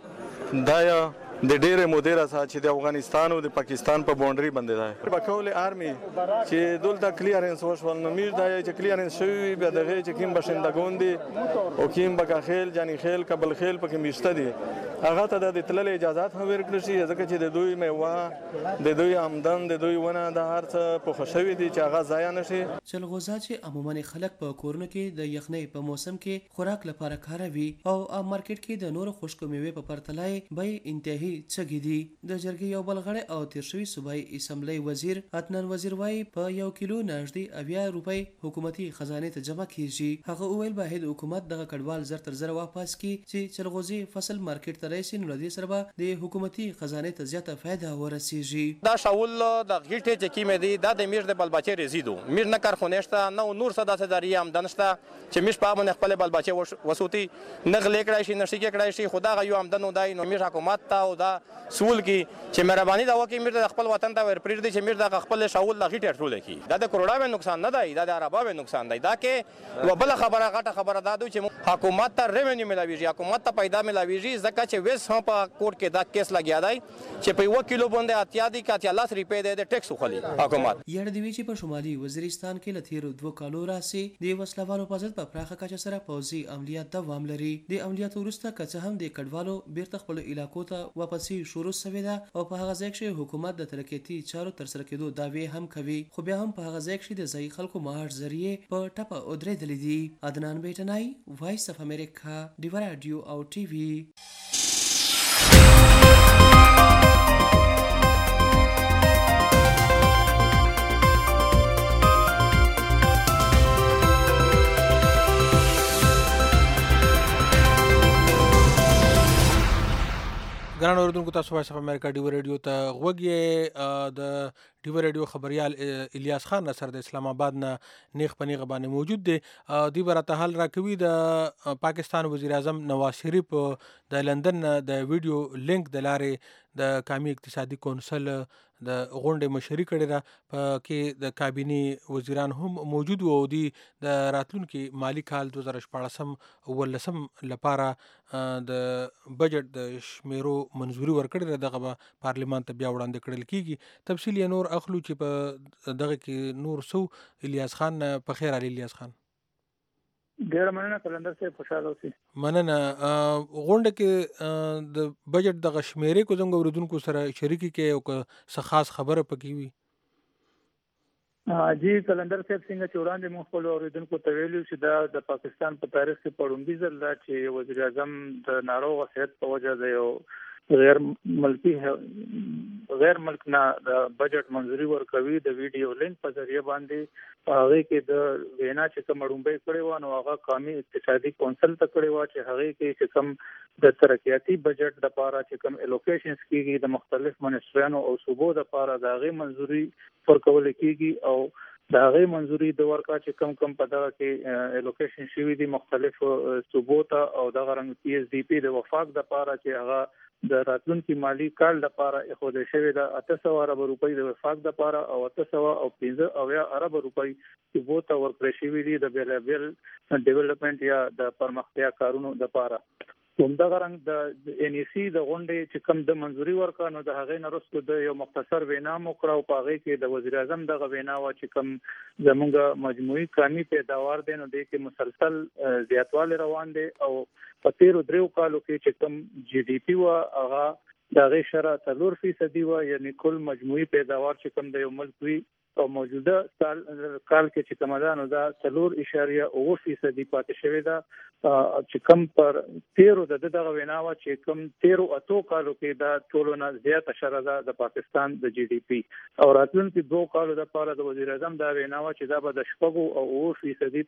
دایا د ډېرې مودې راڅخه چې د افغانستان او د پاکستان په باونډري باندې دی په کول آرمي چې دلته کلیرنس وشول نو میر دی چې کلیرنس شوی بیا دغه چې کوم بشندګون دي او کوم بکا خیل جانی خیل کبل خیل پکې میشته دي هغه ته د تللې اجازهات هم ورکړل شي ځکه چې د دوی میوه د دوی آمدن د دوی ونه د هر څه پوښه شوي دي چې هغه ضایع نه شي. جلغوزه چې عموما خلک په کورونو کې د یخنۍ په موسم کې خوراک لپاره کاروي او عام مارکیټ کې د نورو خشکو میوې په پرتله بیې انتهایی څګې دي. د جرګې یو بل غړی او تیر شوي صوبایي اسمبلی وزیر عدنان وزیر وایي په یو کیلو نږدې اویا روپۍ حکومتي خزانې ته جمع کیږي. هغه وویل باید حکومت دغه کډوال زر تر زره واپس کړي چې جلغوزي فصل مارکیټ ته رسي، نو له دې سره به د حکومتي خزانې ته زیاته فایده ورسیږي. دا شاول د غیټې چې کیمې دي دا د میش د بلبچې رزیدو میش نه کارخونه شته نه نور څه داسې ذریعه آمدن شته چې میش په باندې خپل بلبچې وسوتي نه غلې کړای شي نشي کړای شي. خدا غو آمدن ودای نو میش حکومت ته او دا سول کی چې مهرباني دا وکي میش د خپل وطن ته ورپریږ دي چې میش د خپل شاول د غیټې ټول کی. دا د کروڑا به نقصان نه دی، دا د عربا به نقصان دی. دا کې وبله خبره غټه خبره دا دوی چې حکومت ته ریونیو ملاویږي، حکومت ته پیدا ملاویږي ځکه چې وس هم په کوټ کې دا کیس لګیا دی چې په یو کیلو باندې اتیا دي کا اتیا لاس روپۍ د ټیکس خولي حکومت. یړ دی چې په شمالي وزیرستان کې لثیر دوه کالو راسي د وسلوالو په ضد په پراخه کچه سره پوځي عملیات دوام لري. د عملیات وروسته که هم د کډوالو بیرته خپل علاقو ته واپسې شروع شوې ده او په هغه ځای کې حکومت د ترقیاتي چارو تر سره کېدو دعوی هم کوي، خو بیا هم په هغه ځای کې د ځایي خلکو معاش ذریعې په ټپه ودرېدلې دي. عدنان بیټنای، وایس اف امریکا، ډیوا رادیو او ټي وي. ګران اوریدونکو، تاسو وایس اف امریکا ډیوا ریډیو ته غوږ یې. د ډیوا ریډیو خبریال الیاس خان نصر د اسلام آباد نه نیغ په نیغه باندې موجود دی. دوی به راته حال راکوي د پاکستان وزیر اعظم نواز شریف د لندن د ویډیو لینک د لارې د قومي اقتصادي کونسل د غونډې مشري کړې ده، په کې د کابینې وزیران هم موجود وو. دوی د راتلونکي مالی کال دوه زره شپاړسم اوولسم لپاره د بجټ د شمیرو منظوري ورکړې ده، دغه به پارلمان ته بیا وړاندې کړل کیږي. تفصیل یې نور اخلو چې په دغه کې نور سو. الیاس خان په خیر علي الیاس خان. ډیره مننه کلندر صاحب، خوشاله اوسئ. مننه. غونډه کې د بجټ د غشمیرې کو څنګه اوریدونکو سره شریکي کې او څه خاص خبره پکې وي؟ جی کلندر صاحب، څنګه چې وړاندې موږ خپل اوریدونکو ته ویلو چې دا د پاکستان په تاریخ کې په لومړي ځل ده چې وزیر اعظم د ناروغ صحت په وجه د یو غیر ملکی غیر ملک نه د بجټ منظوري ورکوي د ویډیو لینک په ذریعہ باندې. هغه کې د وینا چې کوم وړاندې کړي و نو هغه قومي اقتصادي کونسل ته کړي و چې هغه کې چې کوم د ترقیاتي بجټ د لپاره چې کوم الوکیشنز کیږي د مختلف منسټریانو او صوبو د لپاره د هغه منظوري ورکول کیږي او د هغه منظوري د ورکا چې کوم کوم په دغه کې الوکیشن شوی دي مختلف صوبو ته او دغه رنګ پی ایس ډي پی د وفاق د لپاره چې هغه د راتلونکي مالی کال لپاره اخوده شوی د اته سوه ارب روپۍ د وفاق لپاره او اته سوه او پنځه اویا ارب روپۍ چې بو ته ورکړل شوی دي د بیلابل ډیولپمنٹ یا د پرمختیا کارونو لپاره. همدغه رنګ د ان ای سی د غونډې چې کوم د منظوري ورکانو د هغې نه وروسته د یو مختصر وینا مو کړه او په هغې کې د وزیر اعظم دغه وینا وه چې کوم زموږ مجموعي قومي پیداوار دی نو دې کې مسلسل زیاتوالی روان دی او په تیرو دریو کالو کې چې کوم جی ډي پي وه هغه د هغې شرح څلور فیصدي وه، یعنې کل مجموعي پیداوار چې کوم د یو ملک وي او موجوده سال کال کې چې کومه ده نو دا څلور اشاریه اووه فیصدي پاتې شوې ده چې کوم پر تیرو د دغه وینا وه چې کوم تیرو اتو کالو کې دا ټولو نه زیاته شرح ده د پاکستان د جی ډي پي او راتلونکي دوو کالو دپاره د وزیر اعظم دا وینا وه چې دا به د شپږو او اووه فیصدي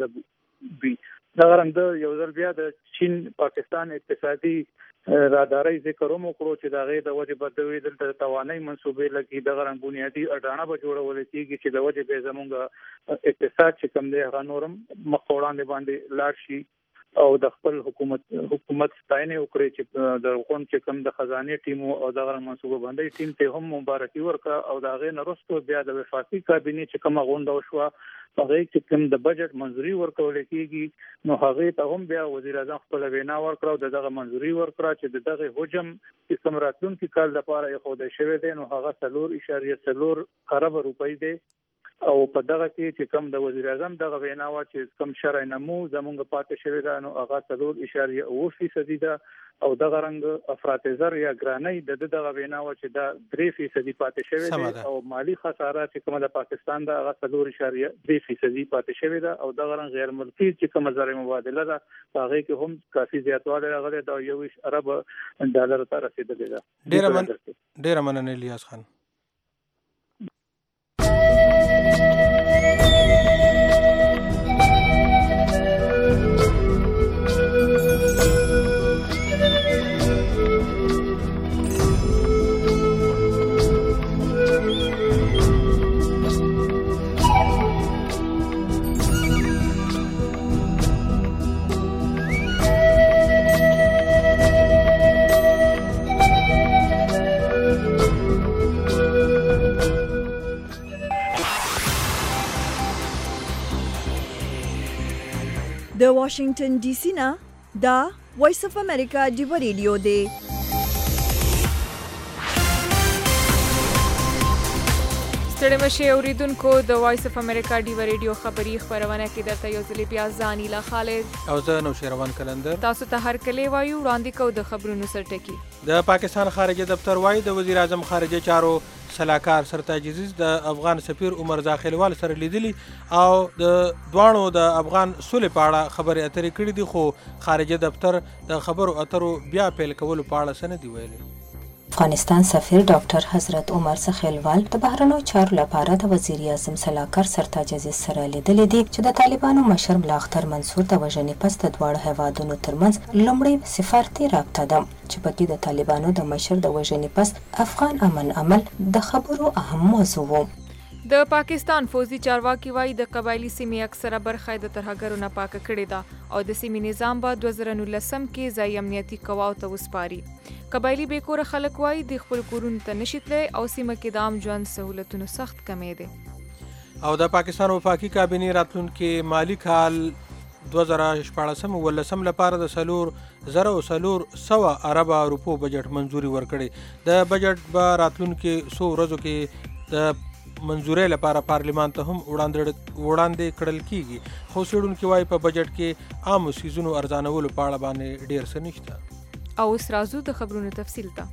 ترمنځ وي. دغه رنګ د یو ځل بیا د چین پاکستان اقتصادي رادارۍ ذکر هم وکړو چې د هغې د وجې به دوی دلته د توانۍ منصوبې لګي، دغه رنګ بنیادي اډانه به جوړول کېږي چې د وجې به زموږ اقتصاد چې کوم دی هغه نور هم مخ وړاندې باندې لاړ شي او د خپل حکومت حکومت ستاینه وکړي چې د غونډ چې کوم د خزانه ټیم او دغه منصوبه بندي ټیم ته هم مبارکي ورکړه او د هغې نه وروسته بیا د وفاقي کابینې چې کومه غونډه وشوه هغه چې کوم د بجټ منظوري ورکول کېږي نو هغه ته هم بیا وزیر اعظم خپل وینا ورکړه او دغه منظوري ورکړه چې دغه حجم چې کوم راتلونکي کال لپاره یې خوده شوی دی نو هغه څلور اشاریه څلور ارب روپۍ دی او په دغه کې چې کوم د وزیر اعظم دغه وینا وا چې کوم شرع نمو زمونږ پاتې شوی دا نو هغه څلور اشاریه اوه فیصدي ده او دغه رنګ افراط زر یا ګرانۍ د دغه وینا وا چې دا درې فیصدي پاتې شوی دی او مالی خساره چې کومه د پاکستان د هغه څلور اشاریه درې فیصدي پاتې شوی ده او دغه رنګ غیر ملکی چې کومه زر مبادله ده هغه کې هم کافي زیاتوالی راغلی دا یو ارب ډالر ته رسیدلی ده. ډیره من ډیره مننه الیاس خان. د واشنگټن ډي سي نه دا وایس اف امریکا ډیو ریډیو دی. ستړي مشه اوریدونکو د وایس اف امریکا ډیو ریډیو خبری خبرونه کې درته یو ځلې بیا ځانیلا خالد او زه نو شیروان کلندر تاسو ته هر کله وایو وړاندې کو د خبرونو سرټکی. د پاکستان خارجه دفتر وایي د وزیر اعظم خارجه چارو سلاکار سرتاج عزیز د افغان سفیر عمر زاخیلوال سره لیدلی او د دوانو د افغان صلح په اړه خبرې اترې کړې دي خو خارجه دفتر د خبرو اترو بیا پیل کولو په اړه څه نه دي ویلي. افغانستان سفیر ډاکټر حضرت عمر سخیلوال د بهرنیو چارو لپاره د وزیر اعظم سلاکار سرتاج عزیز سره لیدلې دي چې د طالبانو مشر ملا اختر منصور د وژنې پس د دواړو هیوادونو ترمنځ لومړی سفارتي رابطه ده چې پکې د طالبانو د مشر د وژنې پس افغان امن عمل د خبرو اهم موضوع و. د پاکستان فوزي چارواکي وایي د قبایلی سیمې اکثره برخه د ترهګرو نه پاکه کړې ده او د سیمې نظام به دوه زره نولسم کې ځای امنیتي قواو ته وسپاري. قبایلی بیکوره خلک وایي د خپل کورونو ته نشي تللی او سیمه کې د عام ژوند سهولتونو سخت کمی دی. او د پاکستان وفاقي کابینې راتلونکي مالی کال دوه زره شپاړسم ولسم لپاره د سلور زره او سلور سوه اربه روپو بجټ منظوري ورکړي. د بجټ به راتلونکي څو ورځو کې د منظورۍ لپاره پارلیمان ته هم وړاندې کړل کیږي خو څېړونکي وایي په بجټ کې عامو څیزونو ارزانولو په اړه باندې ډېر څه نشته. او اوس راځو د خبرونو تفصیل ته.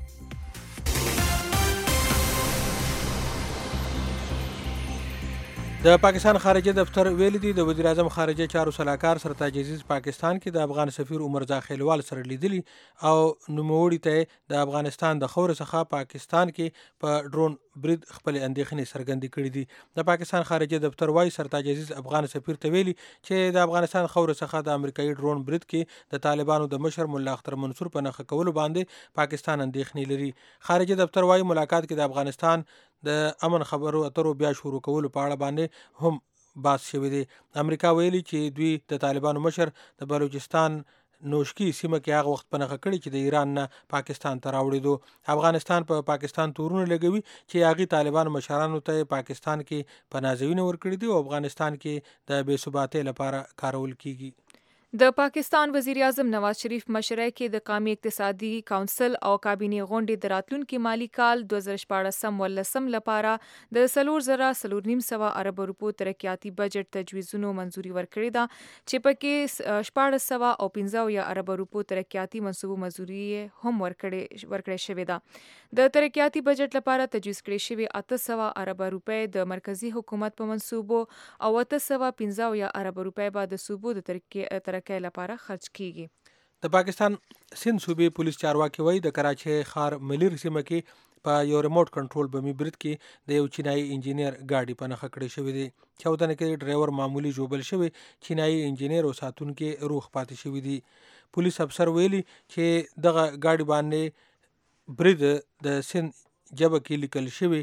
د پاکستان خارجه دفتر ویلي دي د وزیر اعظم خارجه چارو سلاکار سرتاج عزیز پاکستان کې د افغان سفیر عمر زاخیلوال سره لیدلی او نوموړي ته د افغانستان د خور څخه پاکستان کې په ډرون برید خپل اندېښنې څرګندې کړې دي. د پاکستان خارجه دفتر وایي سرتاج عزیز افغان سفیر ته ویلي چې د افغانستان خور څخه د امریکایي ډرون برید کې د طالبانو د مشر ملا اختر منصور په نښه کولو باندې پاکستان اندېښنې لري. خارجه دفتر وایي ملاقات کې د افغانستان د امن خبرو اترو بیا شروع کولو په اړه باندې هم بحث شوی دی. امریکا ویلي چې دوی د طالبانو مشر د بلوچستان نوشکی سیمه کې هغه وخت په نښه کړي چې د ایران نه پاکستان ته راوړېدو. افغانستان په پا پاکستان تورونه لګوي چې هغې طالبانو مشرانو ته پاکستان کې پناهځایونه ورکړي دي او افغانستان کې د بې ثباتۍ لپاره کارول کیږي. د پاکستان وزیر اعظم نواز شریف مشرۍ کې د قومي اقتصادي کونسل او کابینې غونډې د راتلونکي مالی کال دوه زره شپاړسم ولسم لپاره د څلور زره څلور نیم سوه ارب روپو ترقیاتي بجټ تجویزونو منظوري ورکړې ده چې پکې شپاړس سوه او پنځه اویا ارب روپو ترقیاتي منصوبو منظوري هم ورکړې ورکړې شوې ده. د ترقیاتي بجټ لپاره تجویز کړې شوې اته سوه ارب روپۍ د مرکزی حکومت په منصوبو او اته سوه پنځه اویا ارب روپۍ به د صوبو د ترقۍ لپاره خرج کیږي. د پاکستان سند صوبې پولیس چارواکي وایي د کراچۍ ښار ملیر سیمه کې په یو ریموټ کنټرول بمي برید کې د یو چینایي انجینیر ګاډي په نښه کړې شوې دي. چاودنه کې ډرایور معمولی ژوبل شوی چینایي انجینیر او ساتونکي روغ پاتې شوي دي. پولیس افسر ویلي چې دغه ګاډي باندې برید د سند جبه کې لیکل شوی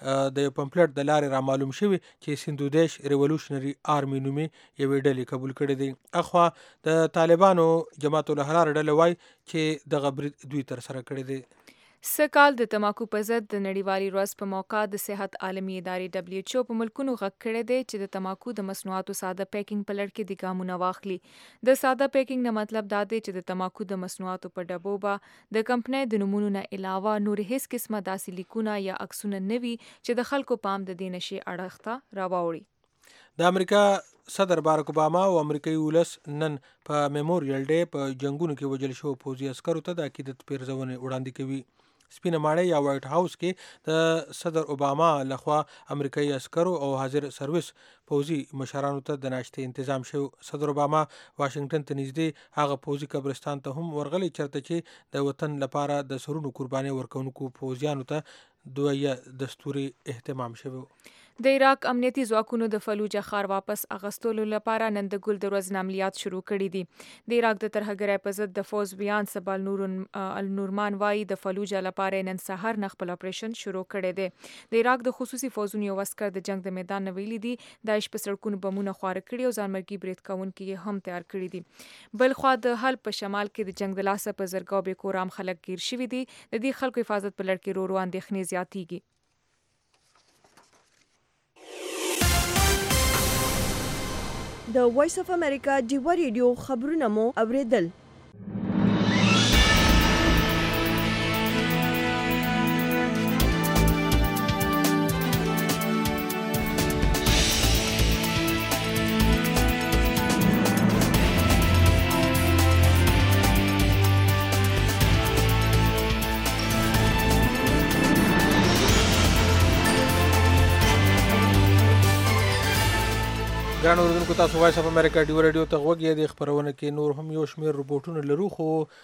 د یو پمفلټ د لارې را معلوم شوی چې سندودیش ریولوشنري آرمي نومې یوې ډلې قبول کړی دی. اخوا د طالبانو جماعت الاحرار ډله وایي چې دغه برید دوی ترسره کړی دی. سکال د تماکو په ضد د نړیوالي ورځ په موقع د صحت عالمي ادارې دبليو ایچ او په ملکونو غږ کړی دی چې د تماکو د مصنوعاتو ساده پیکینګ په لړ کې د ګامونه واخلي. د ساده پیکینګ نه مطلب دا دی چې د تماکو د مصنوعاتو په ډبو به د کمپنۍ د نومونو نه علاوه نور هیڅ قسمه داسې لیکونه یا عکسونه نه وي چې د خلکو پام د دې نشي اړخ ته راوړي. د امریکا صدر بارک اوباما او امریکایي ولس نن په میموریل ډے په جنگونو کې وژل شو پوځي عسکرو ته د عقیدت پیرزونې وړاندې کوي. سپینه ماڼۍ یا وایټ هاوس کې د صدر اوباما لخوا امریکایي عسکرو او حاضر سرویس پوځي مشرانو ته د ناشتې تنظیم شو. صدر اوباما واشنگټن ته نږدې هغه پوځي قبرستان ته هم ورغلی چرته چې د وطن لپاره د سرونو قرباني ورکونکو پوځیانو ته دویه دستوري اهتمام شوی. د عراق امنیتي ځواکونو د فلوجه ښار واپس اغستلو لپاره نن د ګل د ورځې عملیات شروع کړي دي. د عراق د ترهګرۍ په ضد د فوز بیان سبال نور النورمان وایي د فلوجه لپاره نن سهار نه خپل اپریشن شروع کړی دی. د عراق د خصوصي فوزونو یو عسکر د جنگ د میدان نه ویلي دي داعش په سړکونو بمونه خواره کړي او ځانمرګي برید کوونکي یې هم تیار کړي دي. بل خوا د حلب په شمال کې د جنگ د لاسه په زرګاو بې کورام خلک گیر شوي دي. د دې خلکو حفاظت په لړ کې رو رو اندېښنې زیاتېږي. د وایس اف امریکا ډیوا ریډیو خبرونه مو اوریدل. ګرانو اوریدونکو تاسو وایس اف امریکا ډیو ریډیو ته غوږ یې د خبرونه کې نور هم یو شمېر رپورټونه لرو خو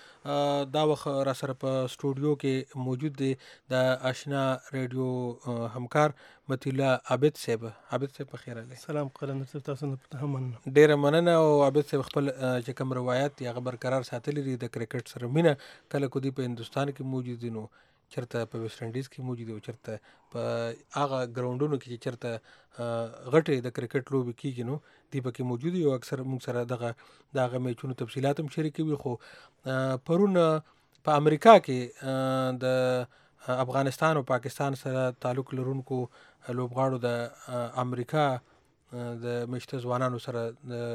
دا وخت را سره په سټوډیو کې موجود دی د آشنا ریډیو همکار متی الله عابد صاحب. عابد صاحب په خیر راغلی. سلام قلندر صاحب تاسو ته هم مننه. ډیره مننه. او عابد صاحب خپل چې کوم روایت یا برقرار ساتلی دي د کرکټ سره مینه کله کو دی په هندستان کې موجود دي نو چرته په ویسټ انډیز کې موجود او چرته په هغه ګراوندونو کې چې چرته غټه د کرکټ لوبي کیږي نو دی پکې موجود او اکثر موږ سره دغه دغه میچونو تفصيلات هم شریکوي. خو پرون په امریکا کې د افغانستان او پاکستان سره تعلق لرونکو لوبغاړو د امریکا د مشته ځوانانو سره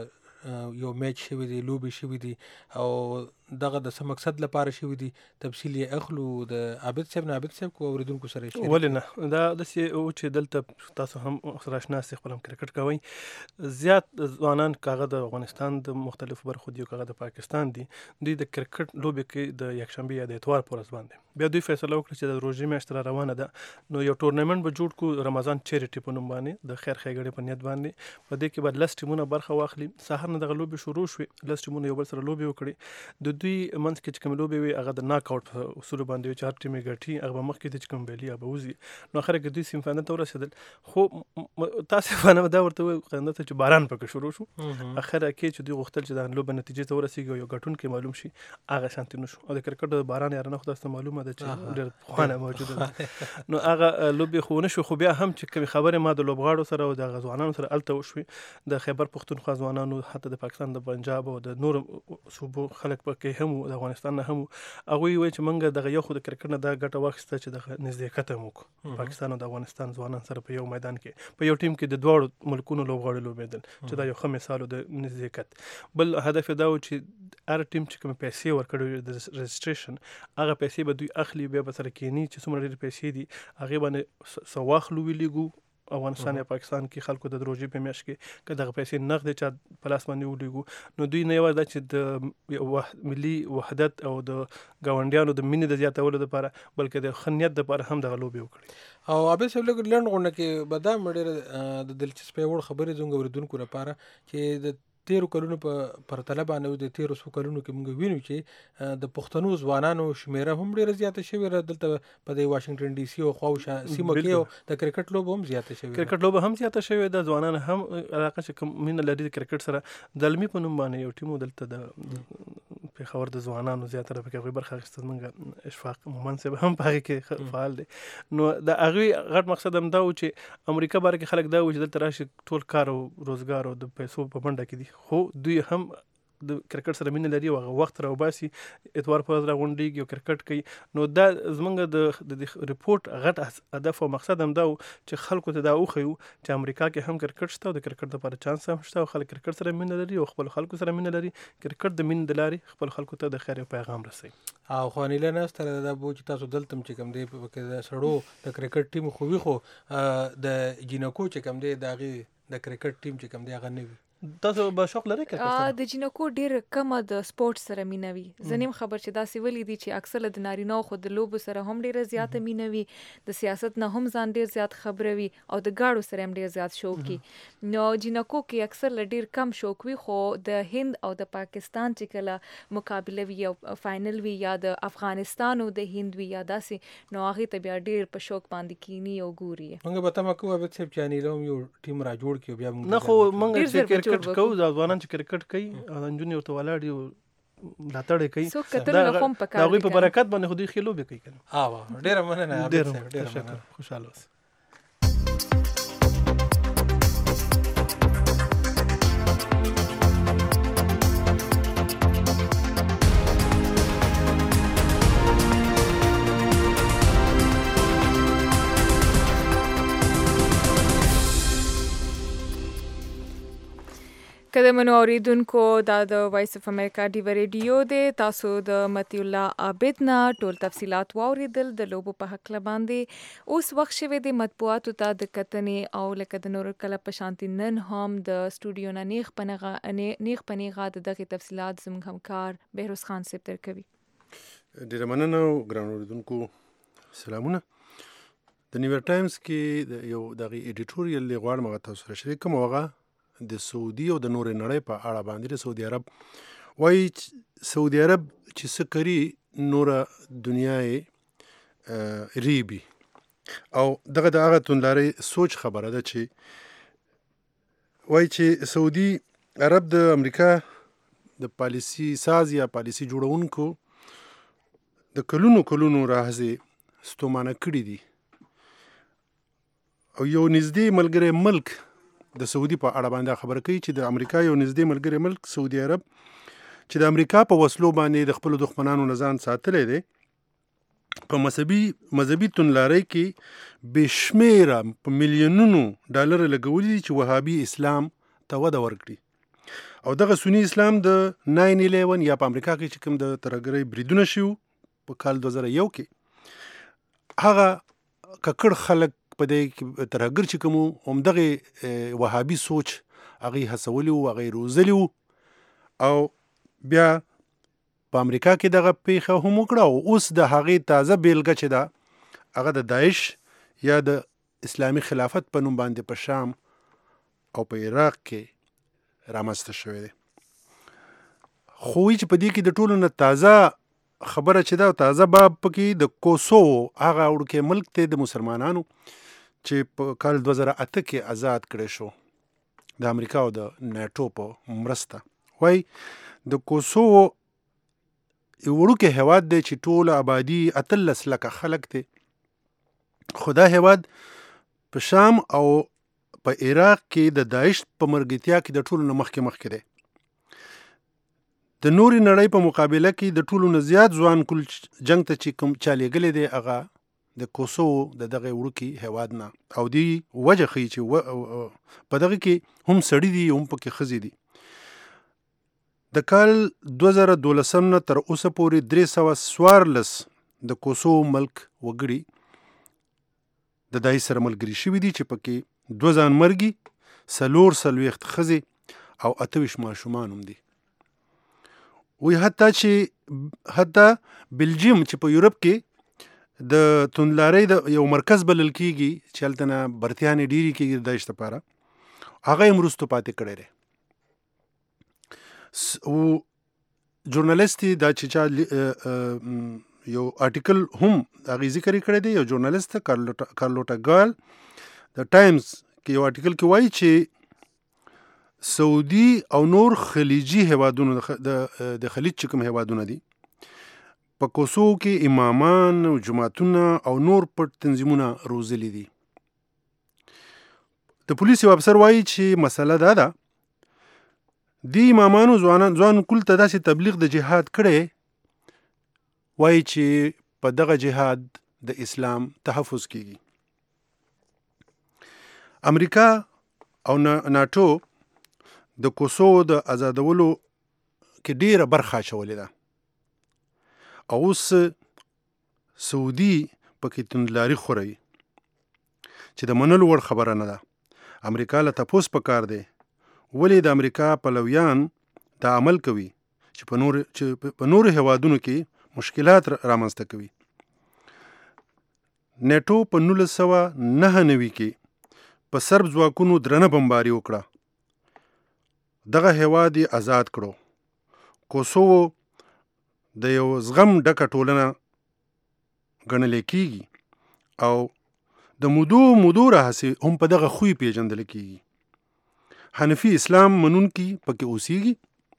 یو میچ شوی دی لوبي شوی دی او دغه د څه مقصد لپاره شوی دی تفصیل یې اخلو د عابد صاحب نه. عابد صاحب کو اوریدونکو سره شریک ولې نه دا داسې او چې دلته تاسو هم سره آشنا سي خپل کرکټ کوي زیات ځوانان کاغه د افغانستان د مختلفو برخو دی کاغه د پاکستان دی دوی د کرکټ لوبي کې د یکشنبه یا د اتوار پر ورځ باندې بیا دوی فیصله وکړه چې د روزي میاشت را روانه ده نو یو ټورنمنت به جوړ کو رمضان چیریټي په نوم باندې د خیر خیګړې په نیت باندې په دې کې بعد لس ټیمونه برخه واخلي. سهار نه دغه لوبي شروع شوې لس ټیمونه یو بل سره لوبي وکړي. د دوی منځ کې چې کوم لوبي وي هغه د ناک اوټ په اصول باندې چار ټیمې ګټي هغه مخ کې د کوم بیلی به وزي نو اخر کې دوی سیم فاینل ته ورسېدل. خو تاسو باندې دا ورته قندته چې باران پکې شروع شو اخر کې چې دوی غوښتل چې د لوب نتیجې ته ورسیږي یو غټون کې معلوم شي هغه شانتي نشو او د کرکټ د باران یاره نه خو تاسو معلومه ده چې ډېر خوانه موجوده ده نو هغه لوبي خو نشو. خو بیا هم چې کوم خبره ما د لوبغاړو سره او د غزوانانو سره الته وشوي د خیبر پختونخوا ځوانانو حتی د پاکستان د پنجاب او د نور صوبو خلک پکې هم د افغانستان نه هم هغه وی چې منګه دغه یو خو د کرکټ نه دا ګټه واخیسته چې د نزدېکت مو پاکستان او د افغانستان ځوانان سره په یو میدان کې په یو ټیم کې د دوه ملکونو لوبغاړي لوبېدل چې دا یو ښه مثال د نزدېکت. بل هدف دا و چې هر ټیم چې کوم پیسې ورکړي د رجسټریشن هغه پیسې به دوی اخلي بیا به سره کېنی چې څومره ډېرې پیسې دي هغه باندې سواخلو ویلیګو افغانستان یا پاکستان کې خلکو د دروژې په میاشت کې که دغه پیسې نغد چا په لاس باندې ولیږو نو دوی نه یوازې دا چې د ملي وحدت او د ګاونډیانو د مینې د زیاتولو لپاره بلکې د ښه نیت لپاره هم دغه لوبې وکړي. او عابد صاحب لږ لنډ غونډه کې به دا ډېره د دلچسپۍ وړ خبرې زموږ اورېدونکو لپاره چې د تیرو کلونو په پرتله باندې د تیرو څو کلونو کې موږ وینو چې د پښتنو ځوانانو شمیره هم ډیره زیاته شوې ده دلته په د واشنگټن ډي سي او خواوشا سیمه کې د کرکټ لوب هم زیاته شوې ده. کرکټ لوب هم زیاته شوې ده. ځوانان هم علاقه چې کوم مینه لري د کرکټ سره دلمي په نوم باندې یو ټیم دلته د پیښور د ځوانانو زیاتره پکې برخه اخیستل منګه اشفاق مومن صاحب هم په کې فعال دي. نو د هغه غټ مقصد هم دا و چې امریکا باره کې خلک دا و چې دلته راشي ټول کار او روزګار او د پیسو په منډه کې دي خو دوی هم د کرکټ سره مینه لري او هغه وخت راوباسي اتوار په ورځ راغونډېږي او کرکټ کوي. نو دا زمونږ د د ریپورټ غټ هدف او مقصد هم دا و چې خلکو ته دا وښیو چې امریکا کې هم کرکټ شته او د کرکټ دپاره چانس هم شته او خلک کرکټ سره مینه لري او خپل خلکو سره مینه لري. کرکټ د مینې د لارې خپل خلکو ته د خیر یو پیغام رسوي. او خو انیله ناسته ده دا بو چې تاسو دلته هم چې کوم دی پکې د سړو د کرکټ ټیم خو وي خو د جینکو چې کوم دی د هغې د کرکټ ټیم چې کوم دی هغه نه وي. تاسو به شوق لرئ کرکټ سره؟ د جینکو ډېر کمه د سپورټ سره مینه وي. زه نیم خبر چې داسې ولې دي چې اکثره د نارینهو خو د لوبو سره هم ډېره زیاته مینه وي، د سیاست نه هم ځان ډېر زیات خبره وي او د ګاډو سره هم ډېر زیات شوق وي. نو جینکو کې اکثر له ډېر کم شوق وي، خو د هند او د پاکستان چې کله مقابله وي او فاینل وي یا د افغانستان او د هند وي یا داسې، نو هغې ته بیا ډېر په شوق باندې کینی او ګوري. موږ به تمه کوو عابد صاحب چې انیله هم یو ټیم را جوړ کړي بیا موږ نه خو موږ چې کرکټ کوو د ځوانان چې کرکټ کوي او نجونې ورته ولاړ دي ملاتړ یې کوي د هغوی په برکت باندې خو دوی ښې لوبې کوي. ها ډېره مننه عابد صاحب، ډېره مننه، خوشحاله اوسئ. که د منو اوریدونکو دا د وایس اف امریکا ډیو ریډیو دی، تاسو د مطیع الله عابد نه ټول تفصیلات واوریدل د لوبو په هکله باندې. اوس وخت شوی دی مطبوعاتو ته د کتنې او لکه د نورو کله په شانتي نن هم د سټوډیو نه نیغ په نیغ په نیغه د دغې تفصیلات زموږ همکار بهروز خان صاحب درکوي. ډېره مننه ګران اوریدونکو، سلامونه. د نیویارک ټایمز کې د یو دغه ایډیټوریل دی غواړم هغه تاسو سره شریک کړم. هغه د سعودي او د نورې نړۍ په اړه باندې د سعودي عرب وایي سعودي عرب چې څه کړي نوره دنیا یې ریبي او دغه د هغه توندلارۍ سوچ خبره ده چې وایي چې سعودي عرب د امریکا د پالیسي ساز یا پالیسي جوړونکو د کلونو کلونو راهیسې ستومانه کړي دي او یو نږدې ملګری ملک د سعودي په اړه باندې خبره کوي چې د امریکا یو نږدې ملګری ملک سعودي عرب چې د امریکا په وسلو باندې د خپلو دښمنانو نه ځان ساتلی دی، په مذهبي مذهبي توندلارۍ کې بې شمېره په میلیونونو ډالر لګولي دي چې وهابي اسلام ته وده ورکړي. او دغه سني اسلام د ناین الیون یا په امریکا کې چې کوم د ترهګرۍ بریدونه شوي په کال دوه زره یو کې، هغه ککړ خلک په دې کې ترهګر چې کوم همدغه وهابي سوچ هغې هڅولي وو، هغې روزلي وو او بیا په امریکا کې دغه پیښه هم وکړه. او اوس د هغې تازه بیلګه چې ده هغه د داعش یا د اسلامي خلافت په نوم باندې په شام او په عراق کې رامنځته شوی دی. خو وایي چې په دې کې د ټولو نه تازه خبره چې ده تازه باب پکې د کوسوو هغه وړوکی ملک دی د مسلمانانو چې په کال دوه زره اته کې آزاد کړی شو د امریکا او د نیټو په مرسته. وایي د کوسوو یو وړوکی هیواد دی چې ټوله آبادي اتلس لکه خلک دی، خو دا هیواد په شام او په عراق کې د داعش په مرګتیا کې د ټولو نه مخکې مخکې دی. د نورې نړۍ په مقابله کې د ټولو نه زیات ځوان کل جنگ ته چې کوم چا لېږلی دی هغه د کوسوو د دغه وړوکي هیواد نه، او دی وجه ښیي چې په دغه کې هم سړي دي هم پکې ښځې دي. د کال دوه زره دولسم نه تر اوسه پورې درې سوه څوارلس د کوسوو ملک وګړي د داعش سره ملګري شوي دي چې پکې دوه ځانمرګي، څلور څلوېښت ښځې او اته ویشت ماشومان هم دي. وی حتی چې حتی بلجیم چې په یورپ کې د توندلارۍ د یو مرکز بلل کېږي چې هلته نه برتیانې ډېرې کېږي د داعش لپاره، هغه یې هم وروستو پاتې کړی دی. او ژورنالیست دا چې چا یو آرټیکل هم هغې ذکر یې کړی دی، یو ژورنالیست کارلوټا ګال د ټایمز کې یو آرټیکل کې وایي چې سعودي او نور خلیجي هیوادونو د خلیج چې کوم هیوادونه دي په کوسوو کې امامان او جماعتونه او نور پټ تنظیمونه روزلي دي. د پولیس یو افسر وایي چې مسله دا ده دی امامانو ځوانان ځوان کل ته داسې تبلیغ د جهاد کړی وایي چې په دغه جهاد د اسلام تحفظ کیږي. امریکا او ناټو د کوسوو د آزادولو کې ډیره برخه اچولې ده او اوس سعودي پکې توندلاري خوري چې د منلو وړ خبره نه ده. امریکا له تپوس پکار دی ولې د امریکا پلویان دا عمل کوي چې په نور چې په نور هوادونو کې مشکلات رامنځته کوي. نیټو په نولس سوه نهه نوي کې په سرب ځواکونو درنه بمباري وکړه. دغه هواد یې آزاد کړو. کوسوو د یو زغم ډکه ټولنه ګڼل کیږي او د مودو مودو راهسې هم په دغه خوی پیژندل کیږي. حنفي اسلام منونکي پکې اوسیږي.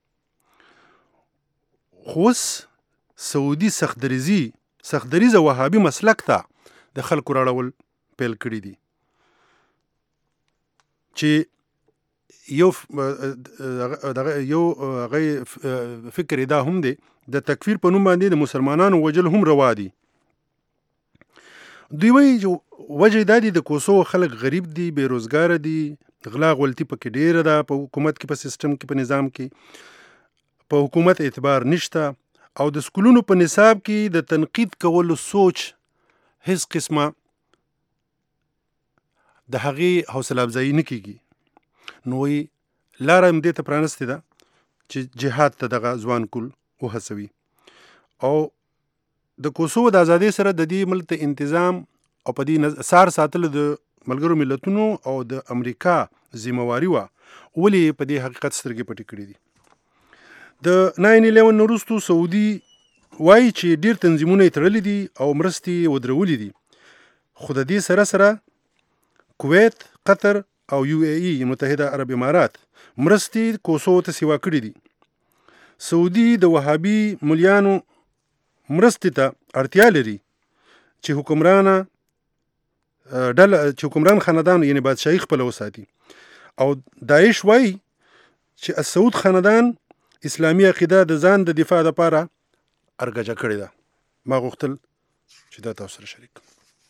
خو اوس سعودي سختدریزي سختدریزه وهابي مسلک ته د خلکو راړول پیل کړي دي چې یو دغه یو هغه فکر دا هم دی د تکفیر په نوم باندې د مسلمانانو وجل هم روا دي. دوی وایي چې وجه دا دی د کوسوو خلک غریب دي، بیروزګاره دي، غلا غلطي پکې ډیره ده، په حکومت کې، په سیستم کې، په نظام کې په حکومت اعتبار نشته او د سکولونو په نصاب کې د تنقید کولو سوچ هیڅ قسمه د هغې حوصله افزایي نه کیږي. نو وایي لاره هم دې ته پرانستې ده چې جهاد ته دغه ځوان کول وهڅوي او د کوسوو د ازادۍ سره د دې ملک ته انتظام او په دې سار ساتلو د ملګرو ملتونو او د امریکا ذمہواري وه ولې په دې حقیقت سترګې پټې کړې دي. د ناین الیون وروستو سعودي وایي چې ډیر تنظیمونه یې تړلي دي او مرستې یې ودرولې دي. خو د دې سره سره کویت، قطر او یو ای ای متحده عرب امارات مرستې کوسوو ته سیوا کړي دي. سعودي د وهابي ملیانو مرستې ته اړتیا لري چې حکمرانه ډله چې حکمران خاندان یعنی بادشاهي خپله وساتي او داعش وایي چې السعود خاندان اسلامي عقیده د ځان د دفاع لپاره ارګجه کړې ده. ما غوښتل چې دا تاسو سره شریک کړم.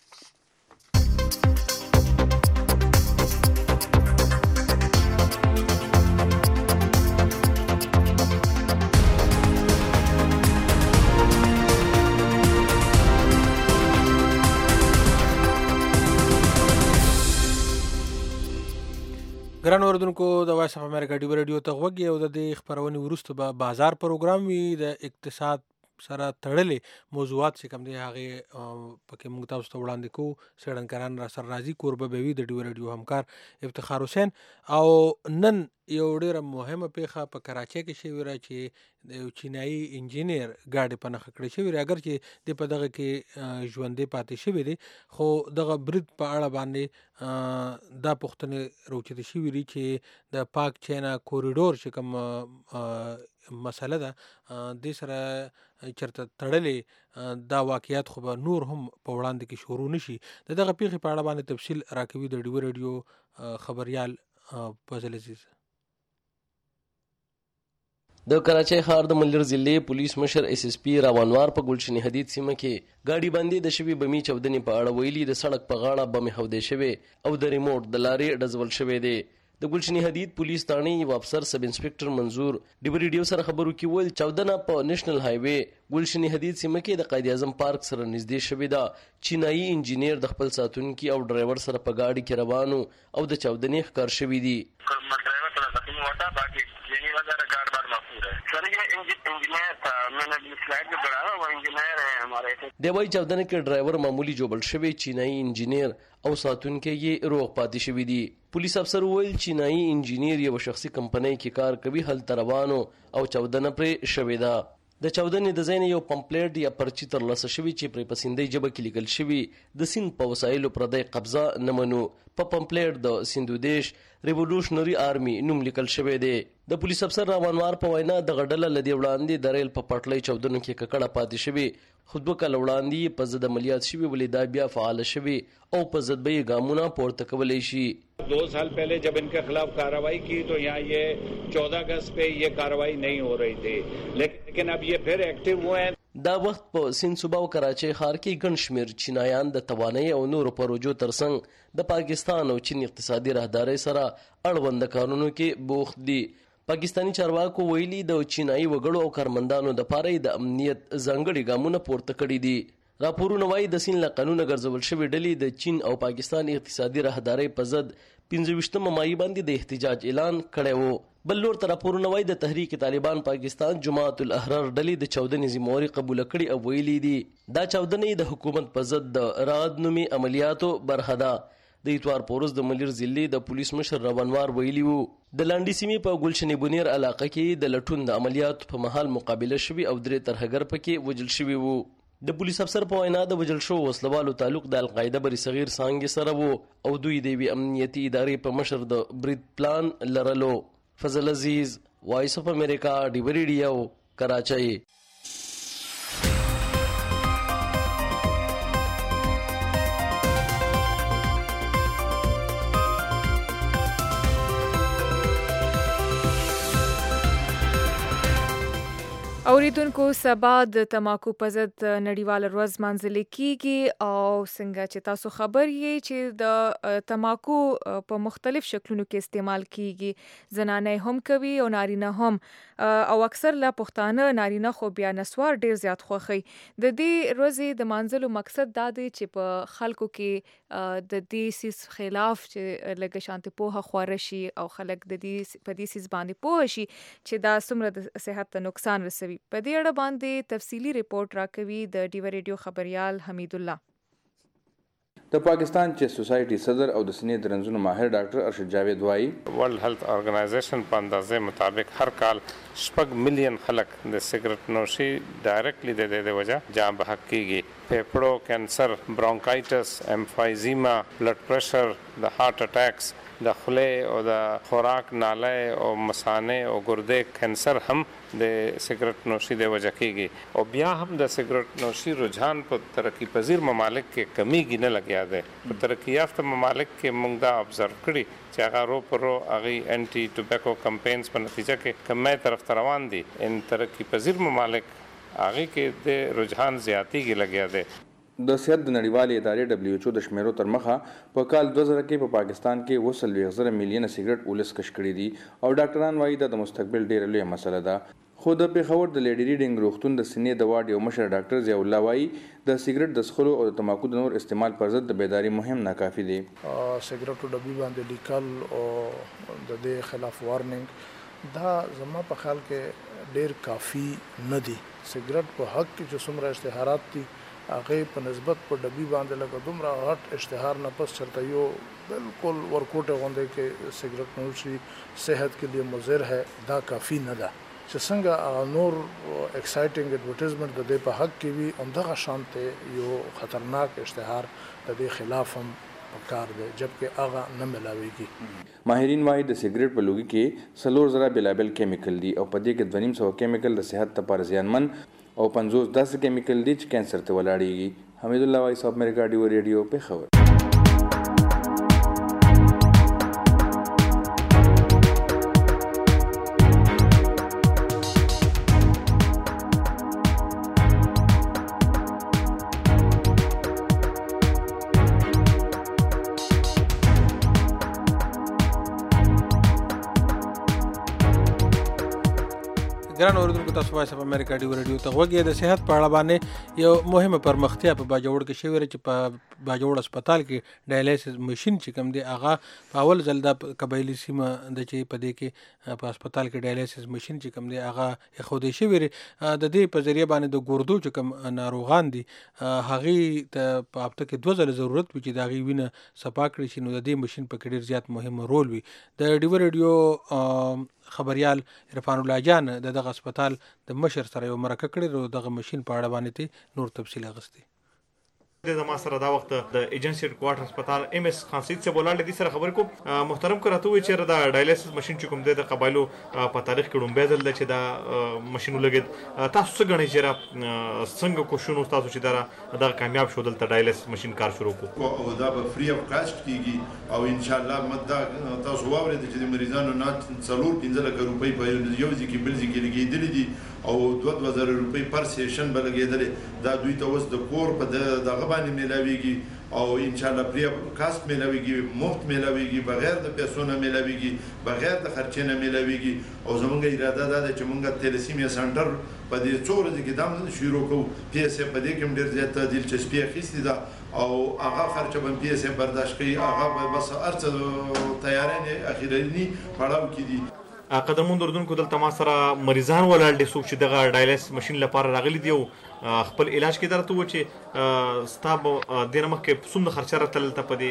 ګران اوریدونکو د وایس اف امریکا ډیو رادیو ته غوږ او د دې خبرونې وروسته به بازار پروګرام وي د اقتصاد سره تړلې موضوعات چې کوم دي هغې پکې موږ تاسو ته وړاندې کوو. څېړنکاران را سره راځي، کوربه به وي د ډیو رادیو همکار افتخار حسین. او نن یو ډیره مهمه پیښه په کراچۍ کې شوې ده چې د یو چینایي انجینیر ګاډي په نښه کړې شوې ده، اگر چې د په دغه کې ژوندی پاتې شوی دی، خو دغه برید په اړه باندې دا پوښتنې راوچتې شوي دي چې د پاک چینا کوریډور چې کوم مسله ده دې سره چېرته تړلې دا واقعیت خو به نور هم په وړاندې کې شروع نشي. د دغه پیښې په اړه باندې تفصیل راکوي د ډیو رادیو خبریال فضل عزیز. د کراچۍ ښار د منلر ضلع پولیس مشر اس اس پی راونوار په ګلشن حدید سیمه کې ګاډي باندې د شوي بمي چاودنې په اړه ویلي د سړک په غاړه بمې هودې شوې او د ریموټ د لارې ډزول شوی دی. د ګلشن حدید پولیس تاڼې یو افسر سب انسپکټر منظور ډیو ریډیو سره خبرو کې ویل چاودنه په نېشنل هایوې ګلشن حدید سیمه کې د قائد اعظم پارک سره نږدې شوې ده. چینایي انجینیر د خپل ساتونکي او ډرایور سره په ګاډي کې روانو او د چاودنې ښکار شوي دي. دی وایي چاودنه کې ډرایور معمولی جوړل شوی چینایي انجینیر او ساتونکي یې روغ پاتې شوي دي. پولیس افسر وویل چینایي انجینیر یو شخصي کمپنۍ کې کار کوي، هلته روانو او چاودنه پرې شوې ده. د چاودنې د ځای نه یو پمپلیټ یا پرچی ترلاسه شوي چې پرې په سیندۍ ژبه کې لیکل شوي د سیند په وسایلو پردی قبضه نه منو. په پمپلیټ د سیندودیش ریولوشنري آرمي نوم لیکل شوی دی. د پولیس افسر راونوار په وینا دغه ډله له دې وړاندې د ریل په پټلۍ چاودنو کې ککړه پاتې شوې خو دوه کاله وړاندې په ضد عملیات شوي ولې دا بیا فعال شوي او په ضد به یې ګامونه پورته کولی شي. दो साल पहले जब इनके खिलाफ कार्रवाई की तो यहाँ ये चौदह अगस्त पे ये कार्रवाई नहीं हो रही थी, लेकिन अब ये फिर एक्टिव हुए हैं. دا وخت په سیند صوبه او کراچۍ ښار کې ګڼ شمېر چینایان د توانایي او نورو پروژو ترڅنګ د پاکستان او چین اقتصادي راهدارۍ سره اړوند کارونو کې بوخت دي. پاکستانی چارواکو ویلي د چینایي وګړو او کارمندانو دپاره د امنیت ځانګړي ګامونه پورته کړي دي. راپورونه وایي د سیند له قانونه ګرځول شوې ډلې د چین او پاکستان اقتصادي راهدارۍ په ضد پنځه ویشتمه مایي باندې د احتجاج اعلان کړی و. بل لور ته راپورونه وایي د تحریک طالبان پاکستان جماعت الاحرار ډلې د چاودنې ذمهواري قبوله کړې او ویلي دي دا چاودنې د حکومت په ضد د رعد نومي عملیاتو برخه ده. د اتوار په ورځ د منیر ضلعې د پولیس مشر روانوار ویلي وو د لانډي سیمې په ګلشن بنیر علاقه کې د لټون د عملیاتو په مهال مقابله شوي او درې ترهګر پکې وژل شوي وو. د پولیس افسر په وینا د وژل شوو وسلوالو تعلق د القاعده بری صغیر څانګې سره وو او دوی د یوې امنیتي ادارې په مشر د برید پلان لرلو. فضل عزیز، وایس اف امریکا، ډیو ریډیو، کراچۍ. اوریدونکو سبا د تماکو په ضد نړیواله ورځ لمانځل کیږي او څنګه چې تاسو خبر یې چې د تماکو په مختلف شکلونو کې استعمال کیږي، زنانه هم کوي او نارینه هم، او اکثر لا پښتانه نارینه خو بیا نسوار ډیر زیات خوښي. د دې ورځې د مانځلو مقصد دا دی چې په خلکو کې د دې سیس خلاف چې لږه شانتي پوهه خوره شي او خلک د دې په دې سیس باندې پوه شي چې دا څومره د صحت ته نقصان رسوي. په دې اړه باندې تفصیلی ریپورت راکوي د ډیو ریډیو خبريال حمید الله. د پاکستان چیس سوسایټي صدر او د سینې د رنځونو ماهر ډاکټر ارشد جاوید وایي ورلد هیلث ارګنایزیشن په اندازې مطابق هر کال شپږ ملین خلک د سیګریټ نوشي ډایرکټلی د دې وجه جام به حق کیږي. پھیپړو کینسر، برونکایټس، امفایزیما، بلډ پریشر، د هارت اٹیکس، د خولې او د خوراک ناله او مثانه او ګردې کینسر هم د سیګریټ نوشي د وجه کیږي. او بیا هم د سیګریټ نوشي رجحان په ترقی پذیر ممالک کې کمیږي نه لګیا دی. په ترقی یافته ممالک کې موږ دا ابزرو کړي چې هغه رو پر رو هغه انټي ټوباکو کمپینز په نتیجه کې کمې طرف ته روان دي. ان ترقی پذیر ممالک هغه کې د رجحان زیاتیږي لګیا دی. د صحت د نړیوالې ادارې دبليو ایچ او د شمیرو تر مخه په کال دوه زره کې په پاکستان کې اووه څلوېښت زره میلیونه سیګریټ ولس کش کړي دي او ډاکټران وایي دا د مستقبل ډیره لویه مسله ده. خو د پیښور د لیډي ریډینګ روغتون د سینې د واډ یو مشر ډاکټر ضیاء الله وایي د سیګریټ د څښلو او د تماکو د نور استعمال پر ضد د بیداری مهم ناکافي دی. سیګریټو ډبي باندې لیکل او د دې خلاف وارننګ دا زما په خیال کې ډیر کافي نه دی. سیګریټ په حق کې چې څومره اشتهارات دي هغه په نسبت په ډبي باندې لکه دومره غټ اشتهار نه پس چرته یو بالکل ورکوټه غونډه کې سیګریټ نوشي صحت کے لیے مضر ہے دا کافی نه ده. چې څنګه نور ایکسایټینګ ایڈورټایزمنټ د دې په حق کې وي همدغه شانته یو خطرناک اشتهار د دې خلاف هم کار دی جبکې هغه نه ملاويږي. ماهرین وايي د سیګریټ په لوګي کې څلور زره بلابل کیمیکل دي او په دې کې دوه نیم سوه کیمیکل د صحت لپاره زیانمن او پنځوس داسې کیمیکل دي چې کینسر ته ولاړېږي. حمید الله، وایس اف امریکا، ډیو ریډیو، پیښور. ګران اوریدونکو، تاسو وایس اف امریکا ډیو ریډیو ته غوږی. د صحت په اړه باندې یو مهمه پرمختیا په باجوړ کې شوې چې په باجوړ هسپتال کې ډایالیسس ماشين چې کوم دی هغه په اول ځل د قبایلی سیمه د چې په دې کې په هسپتال کې ډایالیسس ماشين چې کوم دی هغه خودي شوی د دې په ذریعہ باندې د ګردو چې کوم ناروغان دي هغه ته په هفته کې دوه ځله ضرورت وي چې دا غي وینه صفا کړي شي. نو د دې ماشين په کې ډیر زیات مهم رول وي. د ډیو ریډیو خبريال عرفان الله جان د دغه هسپتال د مشر سره یو مرکه کړې او دغه ماشين په اړه باندې نور تفصیل اغستی. د ما سره دا وخت د ایجنسی هډ کوارټر هسپتال ام اس خان سید سے بولاړ دي سره خبر کو محترم کراته وي چې دا ډایلیسس ماشين چې کوم د قبایلو په تاریخ کې ډومبه دل چې دا ماشين لګید تاسو څنګه غنئ چې را څنګه کوششونه تاسو چې دا دا کامیاب شو دلته ډایلیسس ماشين کار شروع کو او دا به فری اف کاست کیږي او ان شاء الله مدا تاسو واورئ چې د مریضانو نه څلور پنځه لک روپۍ په یو ځکه بل ځکه لګیدلې دي او دوه دوه زره روپۍ پر سیشن به لګېدلې دا دوی ته اوس د کور په دغه باندې میلاویږي او ان شاء الله پرې کاست میلاویږي مفت میلاویږي بغیر د پیسو نه میلاویږي بغیر د خرچې نه میلاویږي او زمونږ اراده دا ده چې مونږ تیلسیمیا سنټر په دې څو ورځې کې دا شروع کوو پی اس اف په دې کې هم ډېر زیاته دلچسپي اخیستې ده او هغه خرچه به پی اس اف برداشت کوي هغه به بس هر څه تیاری اخرني پړاو کې دي. قدرمن دردونکو دلته ما سره مریضان ولاړ دي څوک چې دغه ډایلیس ماشين لپاره راغلي دي او خپل علاج کې درته و چې ستاب د نمکه څومره خرچه راته ته په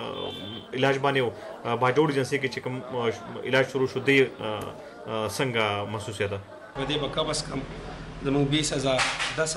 دې علاج باندې او باجوړ جنسي کې چې کوم علاج شروع شو دی څنګه محسوسه ده په دې به کم از کم زموږ بیس هزار دس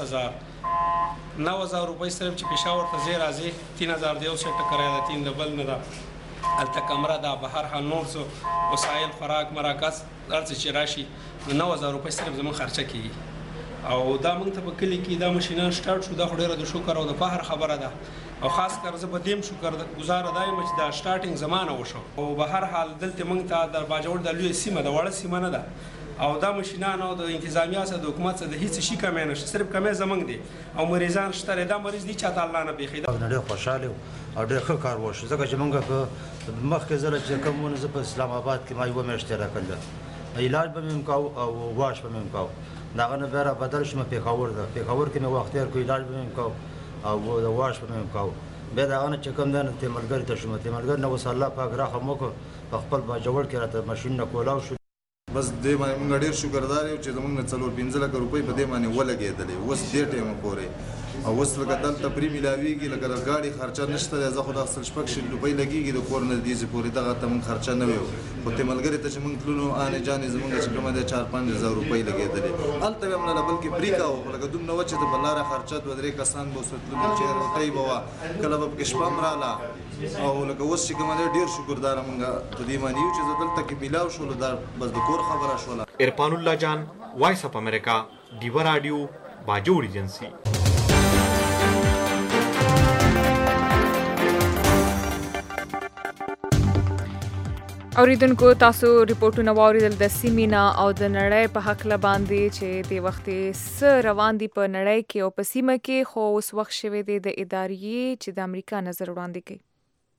هزار نو هزار روپۍ صرف چې پېښور ته ځای راځي تین هزار د یو سیټ کرایه ده تین د بل نه ده هلته کمره ده به هر حال نور څه وسایل خوراک مراکز هر څه چې راشي نو هزار روپۍ صرف زموږ خرچه کېږي او دا موږ ته په کلي کې دا ماشینان سټارټ شو دا خو ډېره د شکر او د فخر خبره ده او خاص کر زه په دیم شکر ګزاره دا یم چې دا سټارټینګ زمانه وشو او به هر حال دلته موږ ته د باجوړ د لوی سیمه د وړه سیمه نه ده او دا ماشینان او د انتظامیه سره د حکومت سره د هیڅ شي کمې نشته صرف کمې زمنګ دي او مریضان شته دا مریض دي چې الله نه بيخي دا ډېر خوشاله او ډېر ښه کار وشو ځکه چې موږ په مخکې زله چې کوم ونه په اسلام آباد کې ما یو میاشتې راکړل علاج به مې کاو او واش به مې کاو دا غنه بیا بدل شم پیښور ده پیښور کې مې وخت تیر کو علاج به مې کاو او د واش به مې کاو بیا دا غنه چې کوم دنه ته ملګری ته شم ته ملګری نو وصلی الله پاک راخه مو په خپل باجوړ کې راته ماشين نه کولاو شو بس دې باندې موږ ډېر شکردار یو چې زموږ نه څلور پنځه لکه روپۍ په دې باندې ولګېدلې اوس دې ټایمه پورې او اوس لکه دلته پرې میلاویږي لکه د ګاډي خرچه نشته دی زه خو د اصل شپږ شل روپۍ لګېږي د کور نه دیزې پورې دغه ته موږ خرچه نه وي خو ته ملګري ته چې موږ تللو آنې جانې زموږ چې کومه دی چار پنځه زره روپۍ لګېدلې هلته به هم نه بلکې پرې کاوه خو لکه دومره وه چې د بلاره خرچه دوه درې کسان به اوس تللو چې روټۍ به وه کله به پکې شپه هم راله او لکه اوس چې کومه دی ډېر شکرداره موږ په دې باندې یو چې زه دلته کې میلاو شولو دا بس د کور خبره شوله. ارفان الله جان وایس اف امریکا ډیوا رادیو باجوړ ایجنسی. اوریدونکو تاسو ریپورتونه واوریدل د سیمینا او د نړۍ په حق له باندې چې د وخت س روان دي په نړۍ کې او په سیمه کې خو اوس وخت شوی دی د ادارې چې د امریکا نظر وړاندې کوي.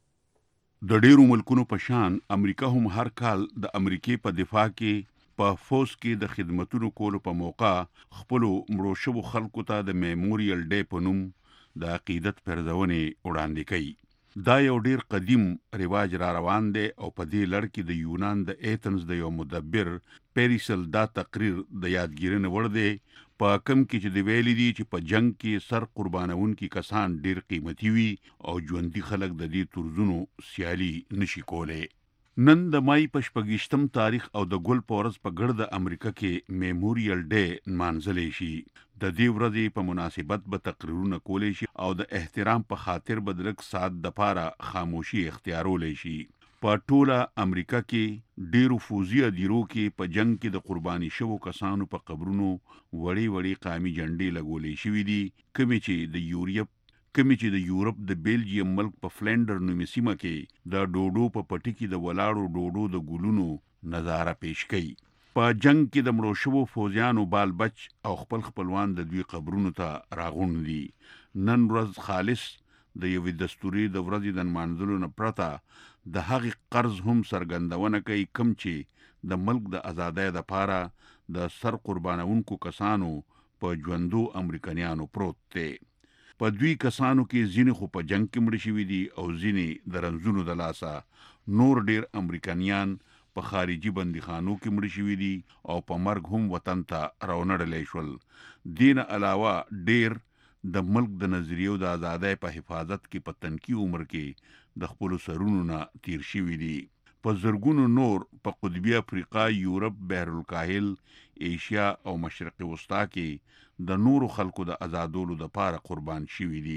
د ډیرو ملکونو په شان امریکا هم هر کال د امریکای په دفاع کې په فوز کې د خدمتونو کولو په موقع خپل مړو شوو خلکو ته د میموریل ډے په نوم د عقیدت پرځونې وړاندې کوي. دا یو ډیر قدیم رواج را روان دی او په دې لړ کې د یونان د ایتنز د یو مدبر پیریسل دا تقریر د یادګیرنې وړ دی په کم کې چې د ویلي دي چې په جنگ کې سر قربانونکي کسان ډیر قیمتي وي او ژوندي خلک د دې طرزونو سیالي نشي کولی. نن د مای په شپږیشتم تاریخ او د ګل په ورځ په ګرد امریکا کې میموریل ډے نمانځلی شي. د دې ورځې په مناسبت به تقریرونه کولی شي او د احترام په خاطر به د لږ ساعت دپاره خاموشي اختیارولی شي. په ټوله امریکا کې ډیرو فوزي ادیرو کې په جنگ کې د قرباني شوو کسانو په قبرونو وړې وړې قامي جنډې لګولې شوي دي کومې چې د یورپ کمی چې د یورپ د بیلجیم ملک په فلینډر نومي سیمه کې د ډوډو په پټي کې د ولاړو ډوډو د ګلونو نظاره پیش کوي. په جنگ کې د مړو شوو فوزیانو بال بچ او خپل خپلوان د دوی قبرونو ته راغونډ دي. نن ورځ خالص د یوې دستوري د ورځې د نمانځلو نه پرته د هغې قرض هم څرګندونه کوي کوم چې د ملک د ازادۍ دپاره د سر قربانونکو کسانو په ژوندو امریکنیانو پروت دی. په دوی کسانو کې ځینې خو په جنگ کې مړه شوي دي او ځینې د رنځونو د لاسه نور ډیر امریکنیان په خارجي بندیخانو کې مړه شوي دي او په مرګ هم وطن ته راونړلی شول. دین علاوه ډیر د ملک د نظریو د آزادۍ په حفاظت کې په تنکي عمر کې د خپلو سرونو نه تیر شوي دي. په زرګونو نور په قطبي افریقا، یورپ، بحرالکاهل، ایشیا او مشرق وسطا کې د نورو خلکو د آزادولو دپاره قربان شوي دي.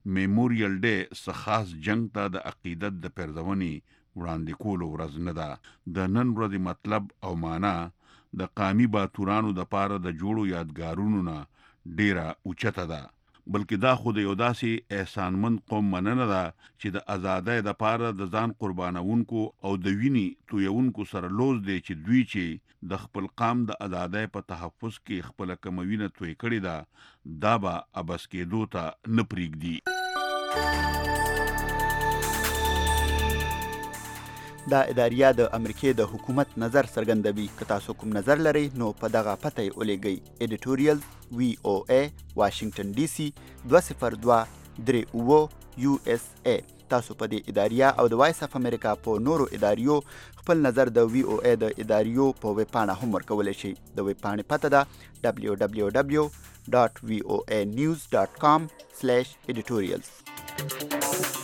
میموریل ډے څه خاص جنگ ته د عقیدت د پرځونې وړاندې کولو ورځ نه ده. د نن ورځې مطلب او معنا د قامي باتورانو د پاره د جوړو یادګارونو نه ډیره اوچته ده، بلکې دا خو د یو داسې احسانمند قوم مننه ده چې د ازادۍ د پاره د ځان قربانونکو او د ویني تویونکو سره لوز دی چې دوی چې د خپل قام د ازادۍ په تحفظ کې خپل کموینه توی کړی ده، دا به ابس کېدو ته نه پرېږدي. دا اداریه د امریکې د حکومت نظر څرګندوي. که تاسو کوم نظر لرئ نو په دغه پته یې ولیږئ. ایډیټوریال وی او ای واشنگټن ډي سي دوه صفر دوه درې اوه یو اس ای. تاسو په دې اداریه او د وایس اف امریکا په نورو اداریو خپل نظر د وی او ای د اداریو په ویب پاڼه هم ورکولی شئ. د ویب پاڼې پته ده دبلیو دبلیو دبلیو ډاټ وی او ای نیوز ډاټ کام سلیش ایډیټوریالز.